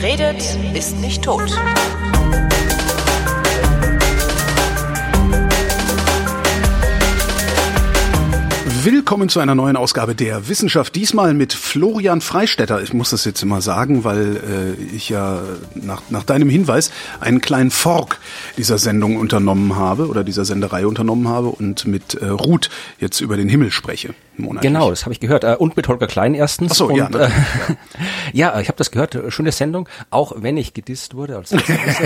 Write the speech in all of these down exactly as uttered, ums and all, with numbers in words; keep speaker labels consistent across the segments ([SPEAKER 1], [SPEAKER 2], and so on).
[SPEAKER 1] Wer redet, ist nicht tot.
[SPEAKER 2] Willkommen zu einer neuen Ausgabe der Wissenschaft, diesmal mit Florian Freistetter. Ich muss das jetzt immer sagen, weil äh, ich ja nach, nach deinem Hinweis einen kleinen Fork dieser Sendung unternommen habe oder dieser Senderei unternommen habe und mit äh, Ruth jetzt über den Himmel spreche. Monatlich.
[SPEAKER 3] Genau, das habe ich gehört. Und mit Holger Klein erstens.
[SPEAKER 2] Ach so,
[SPEAKER 3] und,
[SPEAKER 2] ja,
[SPEAKER 3] äh, ja, ich habe das gehört. Schöne Sendung, auch wenn ich gedisst wurde. Also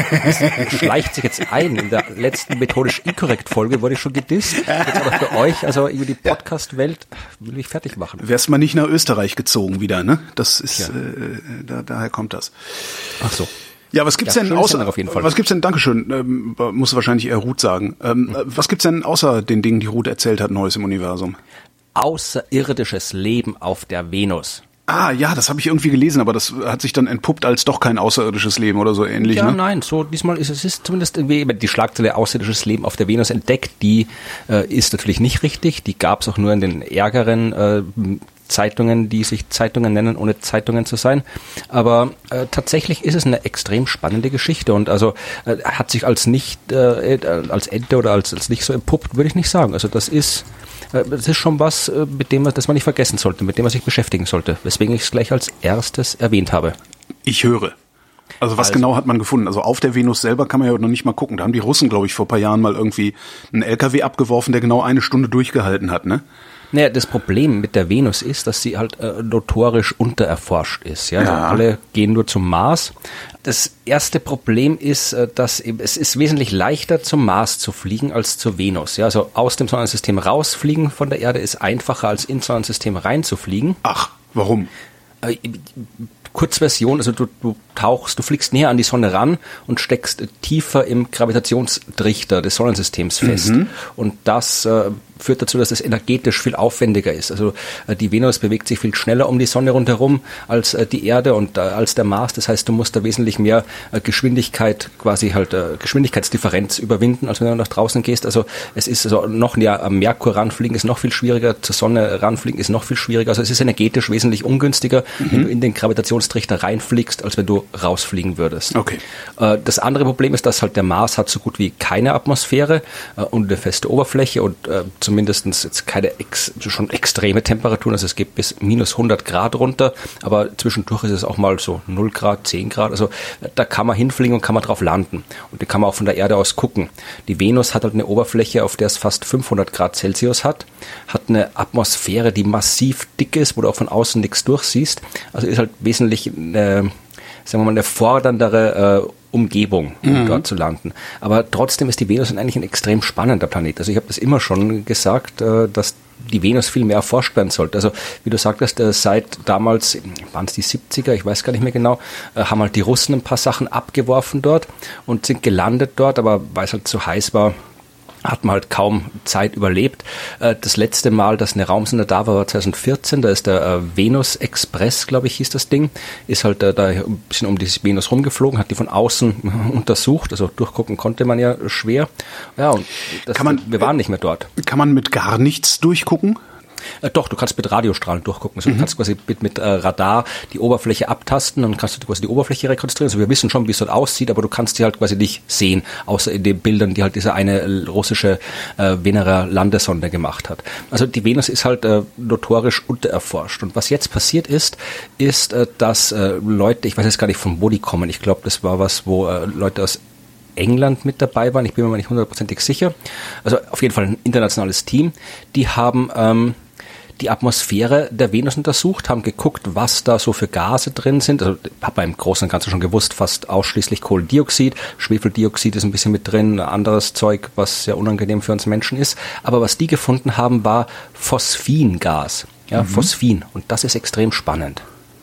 [SPEAKER 3] das schleicht sich jetzt ein. In der letzten methodisch inkorrekt Folge wurde ich schon gedisst. Jetzt aber für euch, also über die Podcast-Welt, will ich fertig machen.
[SPEAKER 2] Wärst mal nicht nach Österreich gezogen wieder, ne? Das ist,
[SPEAKER 3] ja.
[SPEAKER 2] äh, da, daher kommt das.
[SPEAKER 3] Ach so.
[SPEAKER 2] Ja, was gibt's
[SPEAKER 3] ja,
[SPEAKER 2] denn außer,
[SPEAKER 3] auf jeden Fall.
[SPEAKER 2] was gibt's denn, Dankeschön, ähm, muss wahrscheinlich eher Ruth sagen. Ähm, mhm. Was gibt's denn außer den Dingen, die Ruth erzählt hat, Neues im Universum?
[SPEAKER 3] Außerirdisches Leben auf der Venus.
[SPEAKER 2] Ah, ja, das habe ich irgendwie gelesen, aber das hat sich dann entpuppt als doch kein außerirdisches Leben oder so ähnlich.
[SPEAKER 3] Ja,
[SPEAKER 2] ne?
[SPEAKER 3] Nein, so diesmal ist es ist zumindest irgendwie die Schlagzeile außerirdisches Leben auf der Venus entdeckt, die äh, ist natürlich nicht richtig, die gab es auch nur in den ärgeren äh, Zeitungen, die sich Zeitungen nennen, ohne Zeitungen zu sein. Aber äh, tatsächlich ist es eine extrem spannende Geschichte und also äh, hat sich als nicht, äh, als Ente oder als, als nicht so entpuppt, würde ich nicht sagen. Also das ist Das ist schon was, mit dem man, das man nicht vergessen sollte, mit dem man sich beschäftigen sollte, weswegen ich es gleich als erstes erwähnt habe.
[SPEAKER 2] Ich höre. Also was also, genau hat man gefunden? Also auf der Venus selber kann man ja noch nicht mal gucken. Da haben die Russen, glaube ich, vor ein paar Jahren mal irgendwie einen L K W abgeworfen, der genau eine Stunde durchgehalten hat, ne?
[SPEAKER 3] Naja, das Problem mit der Venus ist, dass sie halt äh, notorisch untererforscht ist. Ja?
[SPEAKER 2] Ja.
[SPEAKER 3] Also alle gehen nur zum Mars. Das erste Problem ist, äh, dass eben, es ist wesentlich leichter zum Mars zu fliegen als zur Venus. Ja? Also aus dem Sonnensystem rausfliegen von der Erde ist einfacher als ins Sonnensystem reinzufliegen.
[SPEAKER 2] Ach, warum?
[SPEAKER 3] Äh, Kurzversion, also du, du tauchst, du fliegst näher an die Sonne ran und steckst tiefer im Gravitationstrichter des Sonnensystems fest. Mhm. Und das äh, führt dazu, dass es energetisch viel aufwendiger ist. Also äh, die Venus bewegt sich viel schneller um die Sonne rundherum als äh, die Erde und äh, als der Mars. Das heißt, du musst da wesentlich mehr äh, Geschwindigkeit, quasi halt äh, Geschwindigkeitsdifferenz überwinden, als wenn du nach draußen gehst. Also es ist also noch näher am Merkur ranfliegen, ist noch viel schwieriger, zur Sonne ranfliegen ist noch viel schwieriger. Also es ist energetisch wesentlich ungünstiger, mhm. wenn du in den Gravitationstrichter reinfliegst, als wenn du rausfliegen würdest.
[SPEAKER 2] Okay.
[SPEAKER 3] Äh, das andere Problem ist, dass halt der Mars hat so gut wie keine Atmosphäre äh, und eine feste Oberfläche und äh, zumindest jetzt keine ex, schon extreme Temperaturen, also es geht bis minus hundert Grad runter, aber zwischendurch ist es auch mal so null Grad, zehn Grad, also da kann man hinfliegen und kann man drauf landen und da kann man auch von der Erde aus gucken. Die Venus hat halt eine Oberfläche, auf der es fast fünfhundert Grad Celsius hat, hat eine Atmosphäre, die massiv dick ist, wo du auch von außen nichts durchsiehst, also ist halt wesentlich eine, sagen wir mal, eine forderndere äh, Umgebung, um mhm. dort zu landen. Aber trotzdem ist die Venus eigentlich ein extrem spannender Planet. Also ich habe das immer schon gesagt, äh, dass die Venus viel mehr erforscht werden sollte. Also wie du sagtest, äh, seit damals, waren es die siebziger, ich weiß gar nicht mehr genau, äh, haben halt die Russen ein paar Sachen abgeworfen dort und sind gelandet dort, aber weil es halt zu heiß war, hat man halt kaum Zeit überlebt. Das letzte Mal, dass eine Raumsonde da war, war zwanzig vierzehn. Da ist der Venus Express, glaube ich, hieß das Ding. Ist halt da ein bisschen um die Venus rumgeflogen, hat die von außen untersucht. Also durchgucken konnte man ja schwer. Ja, und das,
[SPEAKER 2] kann man,
[SPEAKER 3] wir waren nicht mehr dort.
[SPEAKER 2] Kann man mit gar nichts durchgucken?
[SPEAKER 3] Äh, doch, du kannst mit Radiostrahlen durchgucken. Also mhm. du kannst quasi mit, mit äh, Radar die Oberfläche abtasten und kannst du quasi die Oberfläche rekonstruieren. Also wir wissen schon, wie es dort aussieht, aber du kannst sie halt quasi nicht sehen, außer in den Bildern, die halt diese eine russische äh, Venera-Landesonde gemacht hat. Also die Venus ist halt äh, notorisch untererforscht. Und was jetzt passiert ist, ist, äh, dass äh, Leute, ich weiß jetzt gar nicht, von wo die kommen, ich glaube, das war was, wo äh, Leute aus England mit dabei waren, ich bin mir mal nicht hundertprozentig sicher, also auf jeden Fall ein internationales Team, die haben ähm, die Atmosphäre der Venus untersucht, haben geguckt, was da so für Gase drin sind. Also hat man im Großen und Ganzen schon gewusst, fast ausschließlich Kohlendioxid. Schwefeldioxid ist ein bisschen mit drin, anderes Zeug, was sehr unangenehm für uns Menschen ist. Aber was die gefunden haben, war Phosphingas. Ja, mhm. Phosphin. Und das ist extrem spannend.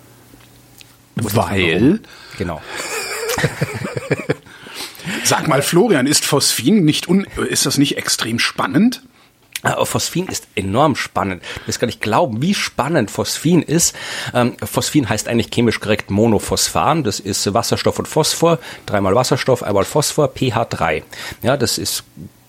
[SPEAKER 2] Weil?
[SPEAKER 3] Genau.
[SPEAKER 2] Sag mal, Florian, ist Phosphin nicht un- ist das nicht extrem spannend?
[SPEAKER 3] Phosphin ist enorm spannend. Du wirst gar nicht glauben, wie spannend Phosphin ist. Ähm, Phosphin heißt eigentlich chemisch korrekt Monophosphan. Das ist Wasserstoff und Phosphor. Dreimal Wasserstoff, einmal Phosphor, P H drei. Ja, das ist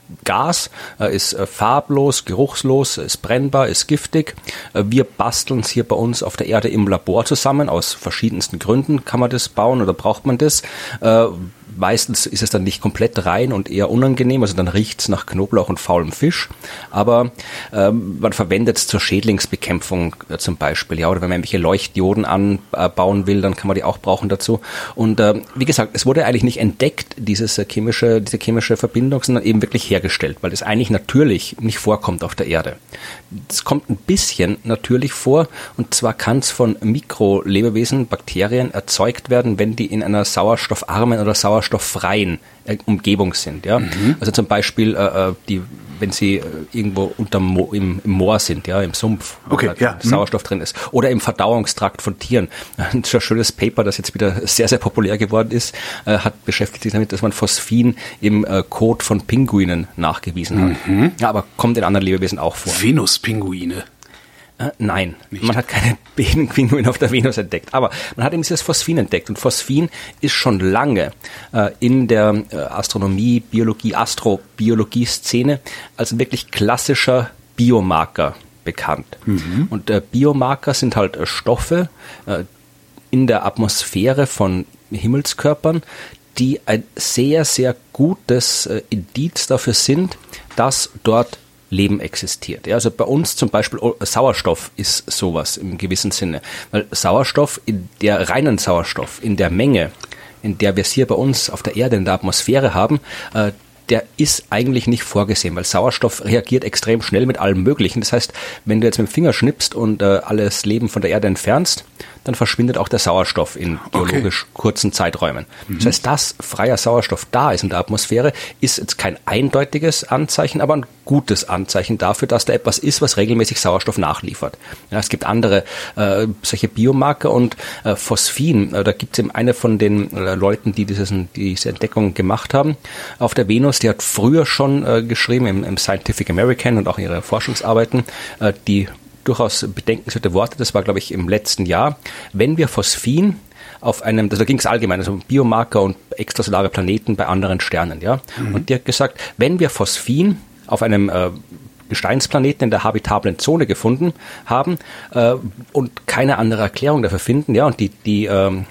[SPEAKER 3] Gas, äh, ist äh, farblos, geruchslos, ist brennbar, ist giftig. Äh, wir basteln es hier bei uns auf der Erde im Labor zusammen. Aus verschiedensten Gründen kann man das bauen oder braucht man das. Äh, Meistens ist es dann nicht komplett rein und eher unangenehm, also dann riecht es nach Knoblauch und faulem Fisch, aber ähm, man verwendet es zur Schädlingsbekämpfung äh, zum Beispiel, ja, oder wenn man irgendwelche Leuchtdioden anbauen will, dann kann man die auch brauchen dazu. Und äh, wie gesagt, es wurde eigentlich nicht entdeckt, dieses äh, chemische, diese chemische Verbindung, sondern eben wirklich hergestellt, weil es eigentlich natürlich nicht vorkommt auf der Erde. Es kommt ein bisschen natürlich vor, und zwar kann es von Mikrolebewesen, Bakterien erzeugt werden, wenn die in einer sauerstoffarmen oder sauerstoffarmen sauerstofffreien Umgebung sind, ja. Mhm. Also zum Beispiel, äh, die, wenn sie irgendwo unter Mo- im, im Moor sind, ja, im Sumpf,
[SPEAKER 2] okay,
[SPEAKER 3] wo
[SPEAKER 2] ja.
[SPEAKER 3] Sauerstoff mhm. drin ist, oder im Verdauungstrakt von Tieren. Ein schönes Paper, das jetzt wieder sehr, sehr populär geworden ist, äh, hat beschäftigt sich damit, dass man Phosphin im äh, Kot von Pinguinen nachgewiesen hat. Mhm. Ja, aber kommt in anderen Lebewesen auch vor.
[SPEAKER 2] Venuspinguine.
[SPEAKER 3] Äh, nein, Nicht. Man hat keine Pinguine auf der Venus entdeckt, aber man hat eben dieses Phosphin entdeckt, und Phosphin ist schon lange äh, in der äh, Astronomie, Biologie, Astrobiologie-Szene als ein wirklich klassischer Biomarker bekannt. Mhm. Und äh, Biomarker sind halt äh, Stoffe äh, in der Atmosphäre von Himmelskörpern, die ein sehr, sehr gutes äh, Indiz dafür sind, dass dort Leben existiert. Ja, also bei uns zum Beispiel Sauerstoff ist sowas im gewissen Sinne, weil Sauerstoff, in der reinen Sauerstoff, in der Menge, in der wir es hier bei uns auf der Erde in der Atmosphäre haben, äh, der ist eigentlich nicht vorgesehen, weil Sauerstoff reagiert extrem schnell mit allem Möglichen. Das heißt, wenn du jetzt mit dem Finger schnippst und äh, alles Leben von der Erde entfernst, dann verschwindet auch der Sauerstoff in geologisch okay. kurzen Zeiträumen. Mhm. Das heißt, dass freier Sauerstoff da ist in der Atmosphäre, ist jetzt kein eindeutiges Anzeichen, aber ein gutes Anzeichen dafür, dass da etwas ist, was regelmäßig Sauerstoff nachliefert. Ja, es gibt andere äh, solche Biomarker, und äh, Phosphin, äh, da gibt es eben eine von den äh, Leuten, die dieses, diese Entdeckung gemacht haben auf der Venus, die hat früher schon äh, geschrieben im, im Scientific American und auch ihre Forschungsarbeiten, äh, die durchaus bedenkenswerte Worte, das war, glaube ich, im letzten Jahr. Wenn wir Phosphin auf einem, also da ging es allgemein, also Biomarker und extrasolare Planeten bei anderen Sternen, ja. Mhm. Und die hat gesagt, wenn wir Phosphin auf einem äh, Gesteinsplaneten in der habitablen Zone gefunden haben äh, und keine andere Erklärung dafür finden, ja, und die, die ähm,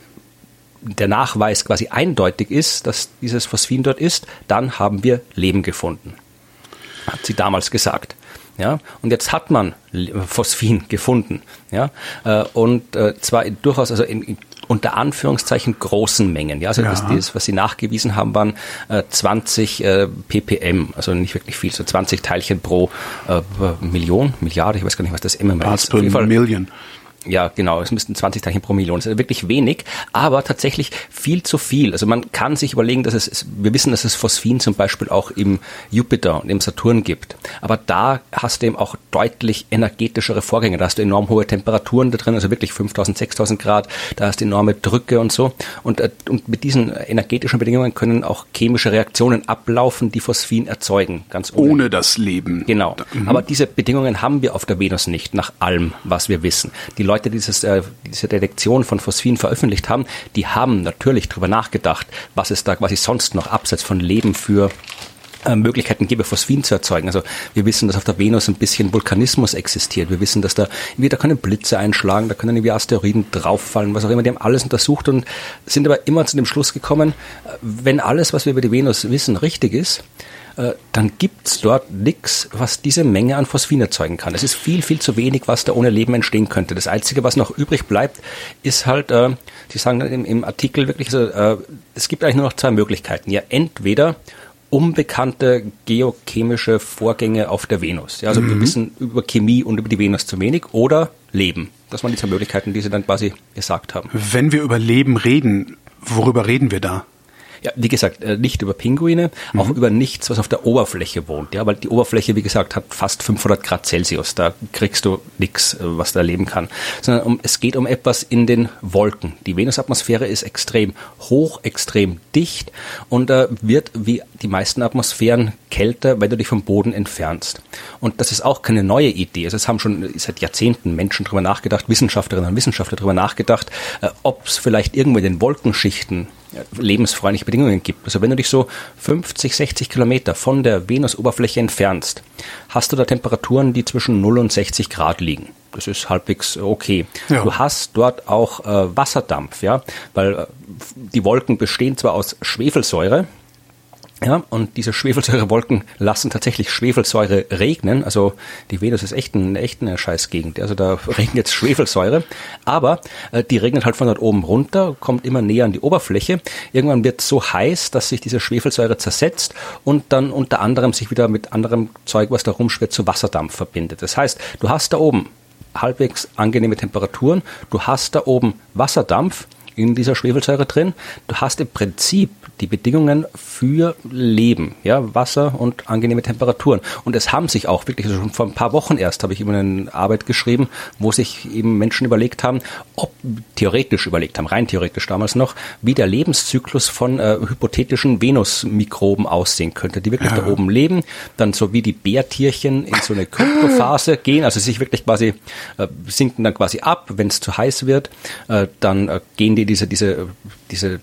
[SPEAKER 3] der Nachweis quasi eindeutig ist, dass dieses Phosphin dort ist, dann haben wir Leben gefunden. Hat sie damals gesagt. Ja, und jetzt hat man Phosphin gefunden, ja, äh, und äh, zwar in, durchaus, also in, in unter Anführungszeichen großen Mengen, ja, also ja. Das, das, was sie nachgewiesen haben, waren äh, zwanzig äh, ppm, also nicht wirklich viel, so zwanzig Teilchen pro äh, Million, Milliarde, ich weiß gar nicht, was das M M ist.
[SPEAKER 2] Parts per Million.
[SPEAKER 3] Ja, genau, es müssten zwanzig Teilchen pro Million. Das ist wirklich wenig, aber tatsächlich viel zu viel. Also man kann sich überlegen, dass es, wir wissen, dass es Phosphin zum Beispiel auch im Jupiter und im Saturn gibt. Aber da hast du eben auch deutlich energetischere Vorgänge. Da hast du enorm hohe Temperaturen da drin, also wirklich fünftausend, sechstausend Grad. Da hast du enorme Drücke und so. Und, und mit diesen energetischen Bedingungen können auch chemische Reaktionen ablaufen, die Phosphin erzeugen. Ganz ohne,
[SPEAKER 2] ohne das Leben.
[SPEAKER 3] Genau. Mhm. Aber diese Bedingungen haben wir auf der Venus nicht, nach allem, was wir wissen. Die Leute Leute, die dieses, äh, diese Detektion von Phosphin veröffentlicht haben, die haben natürlich darüber nachgedacht, was es da quasi sonst noch abseits von Leben für äh, Möglichkeiten gäbe, Phosphin zu erzeugen. Also wir wissen, dass auf der Venus ein bisschen Vulkanismus existiert. Wir wissen, dass da irgendwie, da können Blitze einschlagen, da können irgendwie Asteroiden drauffallen, was auch immer. Die haben alles untersucht und sind aber immer zu dem Schluss gekommen, wenn alles, was wir über die Venus wissen, richtig ist, dann gibt's dort nichts, was diese Menge an Phosphin erzeugen kann. Es ist viel, viel zu wenig, was da ohne Leben entstehen könnte. Das Einzige, was noch übrig bleibt, ist halt, äh, Sie sagen im, im Artikel wirklich, also, äh, es gibt eigentlich nur noch zwei Möglichkeiten. Ja, entweder unbekannte geochemische Vorgänge auf der Venus. Ja, also mhm. wir wissen über Chemie und über die Venus zu wenig, oder Leben. Das waren die zwei Möglichkeiten, die Sie dann quasi gesagt haben.
[SPEAKER 2] Wenn wir über Leben reden, worüber reden wir da?
[SPEAKER 3] Ja, wie gesagt, nicht über Pinguine, mhm. auch über nichts, was auf der Oberfläche wohnt. Ja, weil die Oberfläche, wie gesagt, hat fast fünfhundert Grad Celsius. Da kriegst du nichts, was da leben kann. Sondern um, es geht um etwas in den Wolken. Die Venusatmosphäre ist extrem hoch, extrem dicht und äh, wird wie die meisten Atmosphären kälter, wenn du dich vom Boden entfernst. Und das ist auch keine neue Idee. Also es haben schon seit Jahrzehnten Menschen darüber nachgedacht, Wissenschaftlerinnen und Wissenschaftler darüber nachgedacht, äh, ob es vielleicht irgendwo in den Wolkenschichten lebensfreundliche Bedingungen gibt. Also wenn du dich so fünfzig, sechzig Kilometer von der Venusoberfläche entfernst, hast du da Temperaturen, die zwischen null und sechzig Grad liegen. Das ist halbwegs okay. Ja. Du hast dort auch äh, Wasserdampf, ja, weil äh, die Wolken bestehen zwar aus Schwefelsäure, ja, und diese Schwefelsäurewolken lassen tatsächlich Schwefelsäure regnen. Also die Venus ist echt, ein, echt eine Scheißgegend. Also da regnet jetzt Schwefelsäure, aber äh, die regnet halt von dort oben runter, kommt immer näher an die Oberfläche. Irgendwann wird es so heiß, dass sich diese Schwefelsäure zersetzt und dann unter anderem sich wieder mit anderem Zeug, was da rumschwirrt, zu Wasserdampf verbindet. Das heißt, du hast da oben halbwegs angenehme Temperaturen, du hast da oben Wasserdampf in dieser Schwefelsäure drin. Du hast im Prinzip die Bedingungen für Leben, ja, Wasser und angenehme Temperaturen. Und es haben sich auch wirklich, also schon vor ein paar Wochen erst habe ich über eine Arbeit geschrieben, wo sich eben Menschen überlegt haben, ob, theoretisch überlegt haben, rein theoretisch damals noch, wie der Lebenszyklus von äh, hypothetischen Venusmikroben aussehen könnte, die wirklich ja. da oben leben, dann so wie die Bärtierchen in so eine Kryptophase gehen, also sich wirklich quasi, äh, sinken dann quasi ab, wenn es zu heiß wird, äh, dann äh, gehen die diese, diese, diese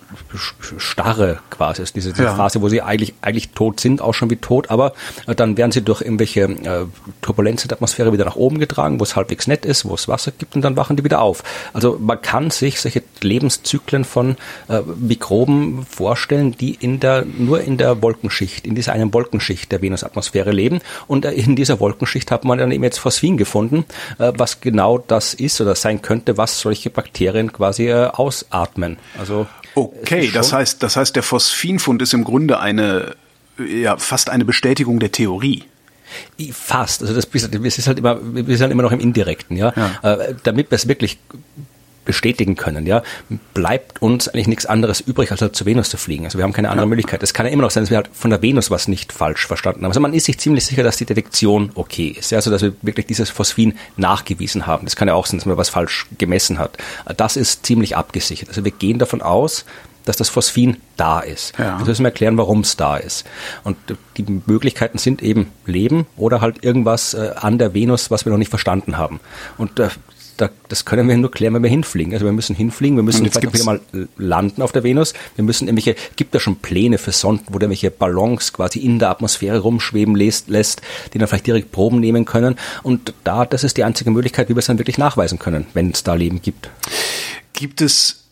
[SPEAKER 3] Starre quasi, also diese, diese ja. Phase, wo sie eigentlich, eigentlich tot sind, auch schon wie tot, aber äh, dann werden sie durch irgendwelche äh, Turbulenzen der Atmosphäre wieder nach oben getragen, wo es halbwegs nett ist, wo es Wasser gibt und dann wachen die wieder auf. Also man kann sich solche Lebenszyklen von äh, Mikroben vorstellen, die in der, nur in der Wolkenschicht, in dieser einen Wolkenschicht der Venusatmosphäre leben und äh, in dieser Wolkenschicht hat man dann eben jetzt Phosphin gefunden, äh, was genau das ist oder sein könnte, was solche Bakterien quasi äh, aus atmen. Also
[SPEAKER 2] okay, das heißt, das heißt, der Phosphinfund ist im Grunde eine, ja, fast eine Bestätigung der Theorie.
[SPEAKER 3] Fast. Also das, das ist halt immer, wir sind halt immer noch im Indirekten, ja. ja. Äh, damit wir es wirklich bestätigen können, ja, bleibt uns eigentlich nichts anderes übrig, als halt zur Venus zu fliegen. Also wir haben keine andere ja. Möglichkeit. Es kann ja immer noch sein, dass wir halt von der Venus was nicht falsch verstanden haben. Also man ist sich ziemlich sicher, dass die Detektion okay ist. Ja, also dass wir wirklich dieses Phosphin nachgewiesen haben. Das kann ja auch sein, dass man was falsch gemessen hat. Das ist ziemlich abgesichert. Also wir gehen davon aus, dass das Phosphin da ist. Ja. Jetzt müssen wir erklären, warum es da ist. Und die Möglichkeiten sind eben Leben oder halt irgendwas äh, an der Venus, was wir noch nicht verstanden haben. Und äh, Da, das können wir nur klären, wenn wir hinfliegen. Also wir müssen hinfliegen, wir müssen vielleicht auch wieder mal landen auf der Venus. Wir müssen irgendwelche, gibt da schon Pläne für Sonden, wo da irgendwelche Ballons quasi in der Atmosphäre rumschweben lässt, lässt, die dann vielleicht direkt Proben nehmen können. Und da, das ist die einzige Möglichkeit, wie wir es dann wirklich nachweisen können, wenn es da Leben gibt.
[SPEAKER 2] Gibt es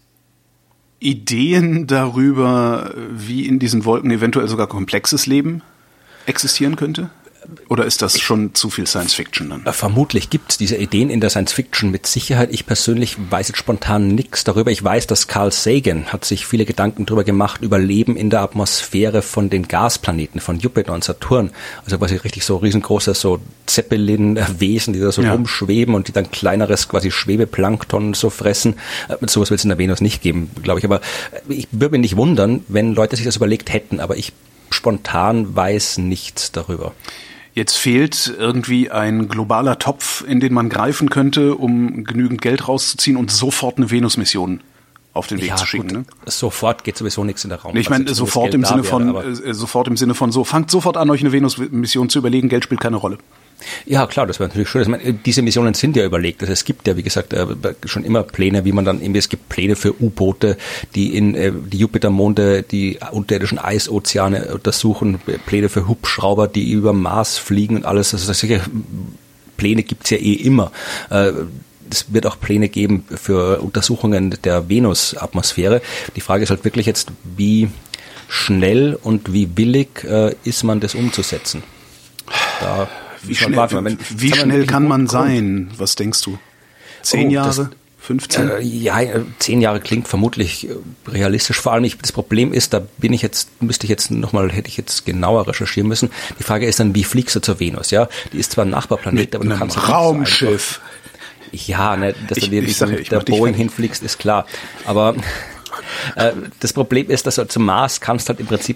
[SPEAKER 2] Ideen darüber, wie in diesen Wolken eventuell sogar komplexes Leben existieren könnte? Oder ist das schon zu viel Science-Fiction dann?
[SPEAKER 3] Vermutlich gibt es diese Ideen in der Science-Fiction mit Sicherheit. Ich persönlich weiß jetzt spontan nichts darüber. Ich weiß, dass Carl Sagan hat sich viele Gedanken darüber gemacht, über Leben in der Atmosphäre von den Gasplaneten, von Jupiter und Saturn. Also quasi richtig so riesengroße so Zeppelin-Wesen, die da so ja. rumschweben und die dann kleineres quasi Schwebeplankton so fressen. Sowas wird es in der Venus nicht geben, glaube ich. Aber ich würde mich nicht wundern, wenn Leute sich das überlegt hätten. Aber ich spontan weiß nichts darüber.
[SPEAKER 2] Jetzt fehlt irgendwie ein globaler Topf, in den man greifen könnte, um genügend Geld rauszuziehen und sofort eine Venus-Mission auf den Weg ja, zu schicken.
[SPEAKER 3] Gut,
[SPEAKER 2] ne?
[SPEAKER 3] Sowort geht sowieso nichts in der Raum.
[SPEAKER 2] Ich meine, sofort im Sinne von, wäre, sofort im Sinne von so, fangt sofort an, euch eine Venus-Mission zu überlegen, Geld spielt keine Rolle.
[SPEAKER 3] Ja, klar, das wäre natürlich schön. Ich meine, diese Missionen sind ja überlegt. Also es gibt ja, wie gesagt, schon immer Pläne, wie man dann irgendwie, es gibt Pläne für U-Boote, die in die Jupitermonde, die unterirdischen Eisozeane untersuchen, Pläne für Hubschrauber, die über Mars fliegen und alles. Also solche Pläne gibt's ja eh immer. Es wird auch Pläne geben für Untersuchungen der Venus-Atmosphäre. Die Frage ist halt wirklich jetzt, wie schnell und wie willig ist man, das umzusetzen? Da
[SPEAKER 2] Wie schnell, warten, wenn, wie schnell kann man sein? Was denkst du? Zehn oh, Jahre? Das, fünfzehn?
[SPEAKER 3] Äh, ja, zehn Jahre klingt vermutlich realistisch. Vor allem, ich, das Problem ist, da bin ich jetzt, müsste ich jetzt nochmal, hätte ich jetzt genauer recherchieren müssen. Die Frage ist dann, wie fliegst du zur Venus? Ja, die ist zwar ein Nachbarplanet,
[SPEAKER 2] mit
[SPEAKER 3] aber du kannst
[SPEAKER 2] Raumschiff.
[SPEAKER 3] So ja, ne, dass
[SPEAKER 2] ich,
[SPEAKER 3] du dir
[SPEAKER 2] ich,
[SPEAKER 3] mit der Boeing hinfliegst, ist klar. Aber äh, das Problem ist, dass du zum Mars kannst halt im Prinzip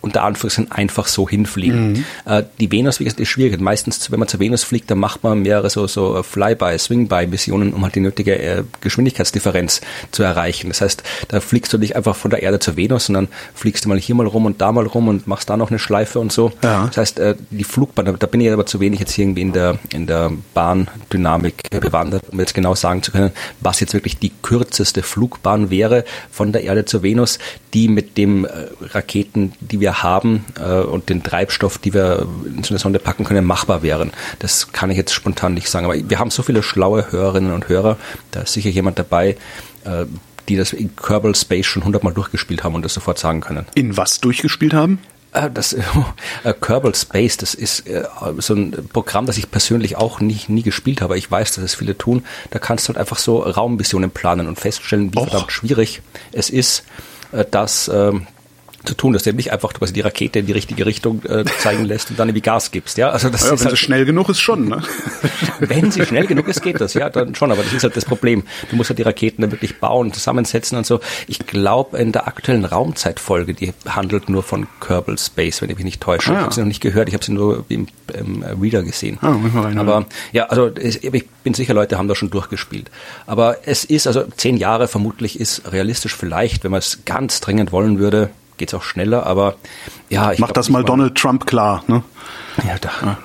[SPEAKER 3] unter Anführungszeichen einfach so hinfliegen. Mhm. Äh, die Venus, wie gesagt, ist schwierig. Meistens, wenn man zur Venus fliegt, dann macht man mehrere so, so Flyby, Swingby-Missionen, um halt die nötige äh, Geschwindigkeitsdifferenz zu erreichen. Das heißt, da fliegst du nicht einfach von der Erde zur Venus, sondern fliegst du mal hier mal rum und da mal rum und machst da noch eine Schleife und so. Ja. Das heißt, äh, die Flugbahn, da bin ich aber zu wenig jetzt irgendwie in der, in der Bahndynamik bewandert, um jetzt genau sagen zu können, was jetzt wirklich die kürzeste Flugbahn wäre von der Erde zur Venus, die mit dem äh, Raketen, die wir haben äh, und den Treibstoff, die wir in so eine Sonde packen können, machbar wären. Das kann ich jetzt spontan nicht sagen. Aber wir haben so viele schlaue Hörerinnen und Hörer, da ist sicher jemand dabei, äh, die das in Kerbal Space schon hundertmal durchgespielt haben und das sofort sagen können.
[SPEAKER 2] In was durchgespielt haben?
[SPEAKER 3] Das äh, Kerbal Space, das ist äh, so ein Programm, das ich persönlich auch nie, nie gespielt habe. Ich weiß, dass es viele tun. Da kannst du halt einfach so Raummissionen planen und feststellen, wie Och. verdammt schwierig es ist, äh, das äh, zu tun, dass du nicht einfach quasi die Rakete in die richtige Richtung äh, zeigen lässt und dann irgendwie Gas gibst. Ja, also das
[SPEAKER 2] ja,
[SPEAKER 3] ist
[SPEAKER 2] wenn
[SPEAKER 3] halt,
[SPEAKER 2] sie schnell genug ist schon, ne?
[SPEAKER 3] Wenn sie schnell genug ist, geht das, ja, dann schon, aber das ist halt das Problem. Du musst halt die Raketen dann wirklich bauen, zusammensetzen und so. Ich glaube, in der aktuellen Raumzeitfolge, die handelt nur von Kerbal Space, wenn ich mich nicht täusche. Ah, ja. Ich habe sie noch nicht gehört, ich habe sie nur im, im Reader gesehen. Ah, muss mal rein, aber ja, also ich bin sicher, Leute haben da schon durchgespielt. Aber es ist, also zehn Jahre vermutlich ist realistisch vielleicht, wenn man es ganz dringend wollen würde, geht's auch schneller, aber ja. Ich
[SPEAKER 2] Mach das mal Donald Trump klar, ne?
[SPEAKER 3] Ja, da. Ja.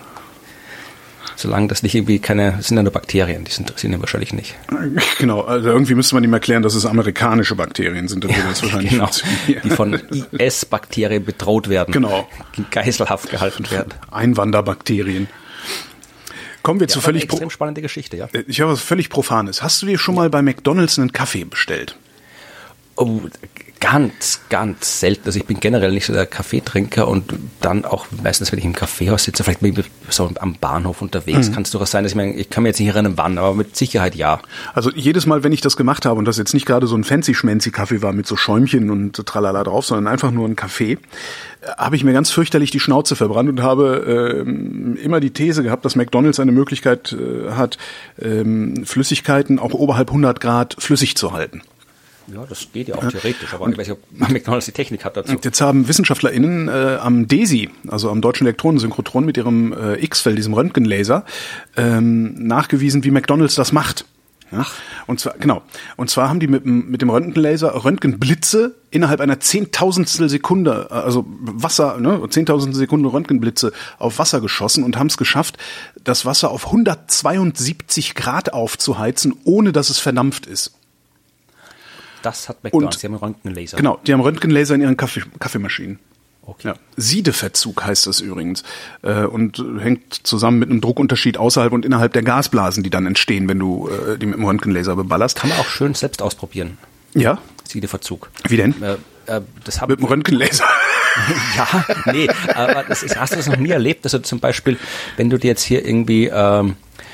[SPEAKER 3] Solange das nicht irgendwie keine, das sind ja nur Bakterien, die interessieren ihn wahrscheinlich nicht.
[SPEAKER 2] Genau, also irgendwie müsste man ihm erklären, dass es amerikanische Bakterien sind, dann würde das wahrscheinlich
[SPEAKER 3] genau, die von I S-Bakterien bedroht werden.
[SPEAKER 2] Genau.
[SPEAKER 3] Geiselhaft gehalten werden.
[SPEAKER 2] Einwanderbakterien. Kommen wir ja, zu völlig...
[SPEAKER 3] Eine extrem spannende Geschichte, ja.
[SPEAKER 2] Ich habe was völlig Profanes. Hast du dir schon ja. mal bei McDonald's einen Kaffee bestellt?
[SPEAKER 3] Oh, ganz, ganz selten. Also ich bin generell nicht so der Kaffeetrinker und dann auch meistens, wenn ich im Kaffeehaus sitze, vielleicht bin ich so am Bahnhof unterwegs, mhm. kann es durchaus sein, dass ich mir, ich kann mir jetzt nicht erinnern, wann, aber mit Sicherheit ja.
[SPEAKER 2] Also jedes Mal, wenn ich das gemacht habe und das jetzt nicht gerade so ein fancy-schmancy Kaffee war mit so Schäumchen und tralala drauf, sondern einfach nur ein Kaffee, habe ich mir ganz fürchterlich die Schnauze verbrannt und habe äh, immer die These gehabt, dass McDonald's eine Möglichkeit äh, hat, äh, Flüssigkeiten auch oberhalb hundert Grad flüssig zu halten.
[SPEAKER 3] Ja, das geht ja auch theoretisch, aber und, ich weiß nicht, ob McDonald's die Technik hat dazu.
[SPEAKER 2] Und jetzt haben WissenschaftlerInnen äh, am DESI, also am Deutschen Elektronensynchrotron mit ihrem äh, X-Feld, diesem Röntgenlaser, ähm, nachgewiesen, wie McDonald's das macht. Ja? Und zwar, genau. Und zwar haben die mit, mit dem Röntgenlaser Röntgenblitze innerhalb einer Zehntausendstel Sekunde, also Wasser, ne, Zehntausendstel Sekunde Röntgenblitze auf Wasser geschossen und haben es geschafft, das Wasser auf hundertzweiundsiebzig Grad aufzuheizen, ohne dass es verdampft ist.
[SPEAKER 3] Das hat McDonald's, und, die haben einen Röntgenlaser.
[SPEAKER 2] Genau, die haben Röntgenlaser in ihren Kaffee, Kaffeemaschinen. Okay. Ja. Siedeverzug heißt das übrigens äh, und hängt zusammen mit einem Druckunterschied außerhalb und innerhalb der Gasblasen, die dann entstehen, wenn du äh, die mit dem Röntgenlaser beballerst.
[SPEAKER 3] Kann man auch schön selbst ausprobieren.
[SPEAKER 2] Ja?
[SPEAKER 3] Siedeverzug.
[SPEAKER 2] Wie denn?
[SPEAKER 3] Äh, äh, das
[SPEAKER 2] mit dem Röntgenlaser?
[SPEAKER 3] Ja, nee, aber das ist, hast du das noch nie erlebt? Also zum Beispiel, wenn du dir jetzt hier irgendwie ähm,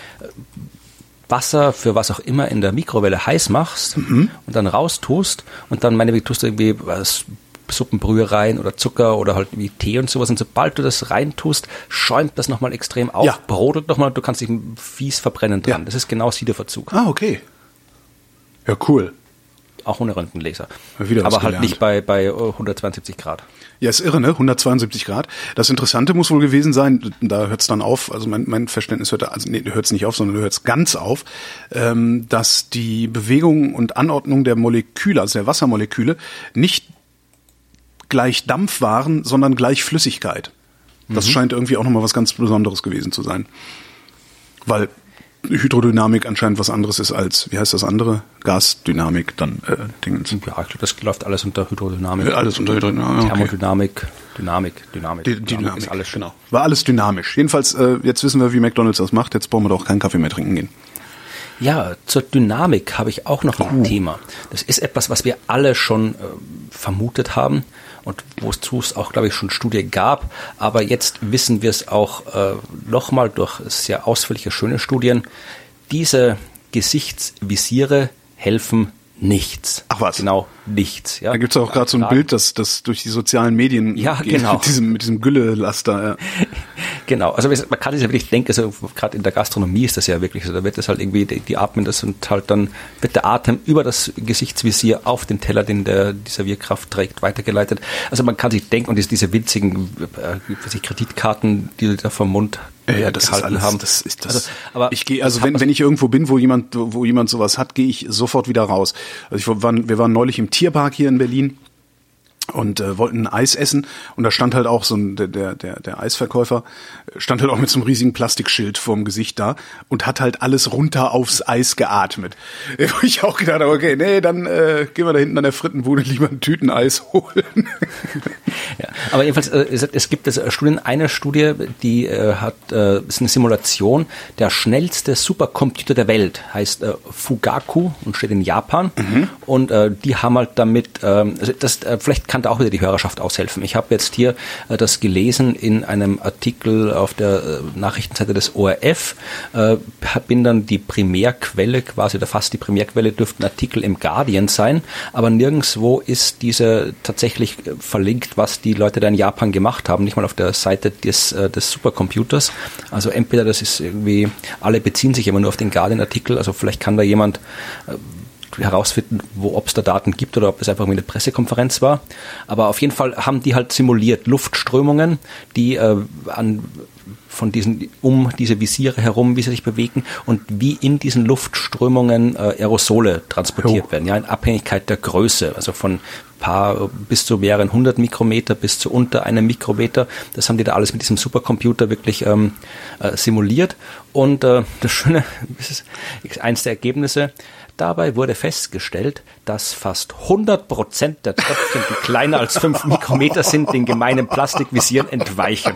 [SPEAKER 3] Wasser für was auch immer in der Mikrowelle heiß machst mhm. und dann raustust und dann meinetwegen tust du irgendwie was, Suppenbrühe rein oder Zucker oder halt wie Tee und sowas und sobald du das reintust, schäumt das nochmal extrem auf, ja. brodelt nochmal und du kannst dich fies verbrennen dran. Ja. Das ist genau Siedeverzug.
[SPEAKER 2] Ah, okay. Ja, cool.
[SPEAKER 3] Auch ohne Röntgenlaser.
[SPEAKER 2] Wieder
[SPEAKER 3] aber halt nicht bei, bei hundertzweiundsiebzig Grad.
[SPEAKER 2] Ja, ist irre, ne? hundertzweiundsiebzig Grad. Das Interessante muss wohl gewesen sein, da hört es dann auf, also mein, mein Verständnis hört, also nee, hört es nicht auf, sondern hört es ganz auf, ähm, dass die Bewegung und Anordnung der Moleküle, also der Wassermoleküle, nicht gleich Dampf waren, sondern gleich Flüssigkeit. Das mhm. scheint irgendwie auch nochmal was ganz Besonderes gewesen zu sein. Weil Hydrodynamik anscheinend was anderes ist als, wie heißt das andere? Gasdynamik, dann äh, Dingens.
[SPEAKER 3] Ja, ich glaube, das läuft alles unter Hydrodynamik.
[SPEAKER 2] Ja, alles unter Hydrodynamik.
[SPEAKER 3] Thermodynamik, Dynamik, Dynamik.
[SPEAKER 2] Die, Dynamik,
[SPEAKER 3] Dynamik ist alles schön.
[SPEAKER 2] Genau. War alles dynamisch. Jedenfalls, äh, jetzt wissen wir, wie McDonald's das macht. Jetzt brauchen wir doch keinen Kaffee mehr trinken gehen.
[SPEAKER 3] Ja, zur Dynamik habe ich auch noch ein uh. Thema. Das ist etwas, was wir alle schon äh, vermutet haben und wozu es auch, glaube ich, schon Studien gab. Aber jetzt wissen wir es auch äh, nochmal durch sehr ausführliche, schöne Studien. Diese Gesichtsvisiere helfen nichts.
[SPEAKER 2] Ach was?
[SPEAKER 3] Genau, nichts. Ja.
[SPEAKER 2] Da gibt es auch gerade so ein Bild, das, das durch die sozialen Medien
[SPEAKER 3] ja,
[SPEAKER 2] geht,
[SPEAKER 3] genau.
[SPEAKER 2] mit diesem, mit diesem Güllelaster. Ja.
[SPEAKER 3] Genau, also man kann sich ja wirklich denken, also gerade in der Gastronomie ist das ja wirklich so, da wird das halt irgendwie, die, die atmen das und halt dann wird der Atem über das Gesichtsvisier auf den Teller, den der, die Servierkraft trägt, weitergeleitet. Also man kann sich denken, und diese, diese winzigen äh, Kreditkarten, die da vom Mund
[SPEAKER 2] Ja, ja, das ist alles,
[SPEAKER 3] haben.
[SPEAKER 2] das ist das.
[SPEAKER 3] Also, aber
[SPEAKER 2] ich gehe, also wenn, wenn ich irgendwo bin, wo jemand, wo jemand sowas hat, gehe ich sofort wieder raus. Also ich war, wir waren neulich im Tierpark hier in Berlin und äh, wollten ein Eis essen und da stand halt auch so ein, der, der, der Eisverkäufer stand halt auch mit so einem riesigen Plastikschild vorm Gesicht da und hat halt alles runter aufs Eis geatmet. Wo ich auch gedacht habe, okay, nee, dann äh, gehen wir da hinten an der Frittenbude lieber ein Tüteneis holen.
[SPEAKER 3] Ja, aber jedenfalls, äh, es, es gibt es Studien, eine Studie, die äh, hat, äh, ist eine Simulation, der schnellste Supercomputer der Welt, heißt äh, Fugaku und steht in Japan mhm. und äh, die haben halt damit, äh, also das, äh, vielleicht kann da auch wieder die Hörerschaft aushelfen. Ich habe jetzt hier äh, das gelesen in einem Artikel auf der äh, Nachrichtenseite des O R F, äh, bin dann die Primärquelle quasi, oder fast die Primärquelle dürfte ein Artikel im Guardian sein, aber nirgendwo ist diese tatsächlich äh, verlinkt, was die Leute da in Japan gemacht haben, nicht mal auf der Seite des, äh, des Supercomputers. Also entweder das ist irgendwie, alle beziehen sich immer nur auf den Guardian-Artikel, also vielleicht kann da jemand äh, herausfinden, wo ob es da Daten gibt oder ob das einfach eine Pressekonferenz war. Aber auf jeden Fall haben die halt simuliert Luftströmungen, die äh, an von diesen um diese Visiere herum, wie sie sich bewegen und wie in diesen Luftströmungen äh, Aerosole transportiert oh. werden, ja, in Abhängigkeit der Größe, also von paar bis zu mehreren hundert Mikrometer bis zu unter einem Mikrometer. Das haben die da alles mit diesem Supercomputer wirklich ähm, äh, simuliert. Und äh, das Schöne ist eins der Ergebnisse. Dabei wurde festgestellt, dass fast hundert Prozent der Tröpfchen, die kleiner als fünf Mikrometer sind, den gemeinen Plastikvisieren entweichen.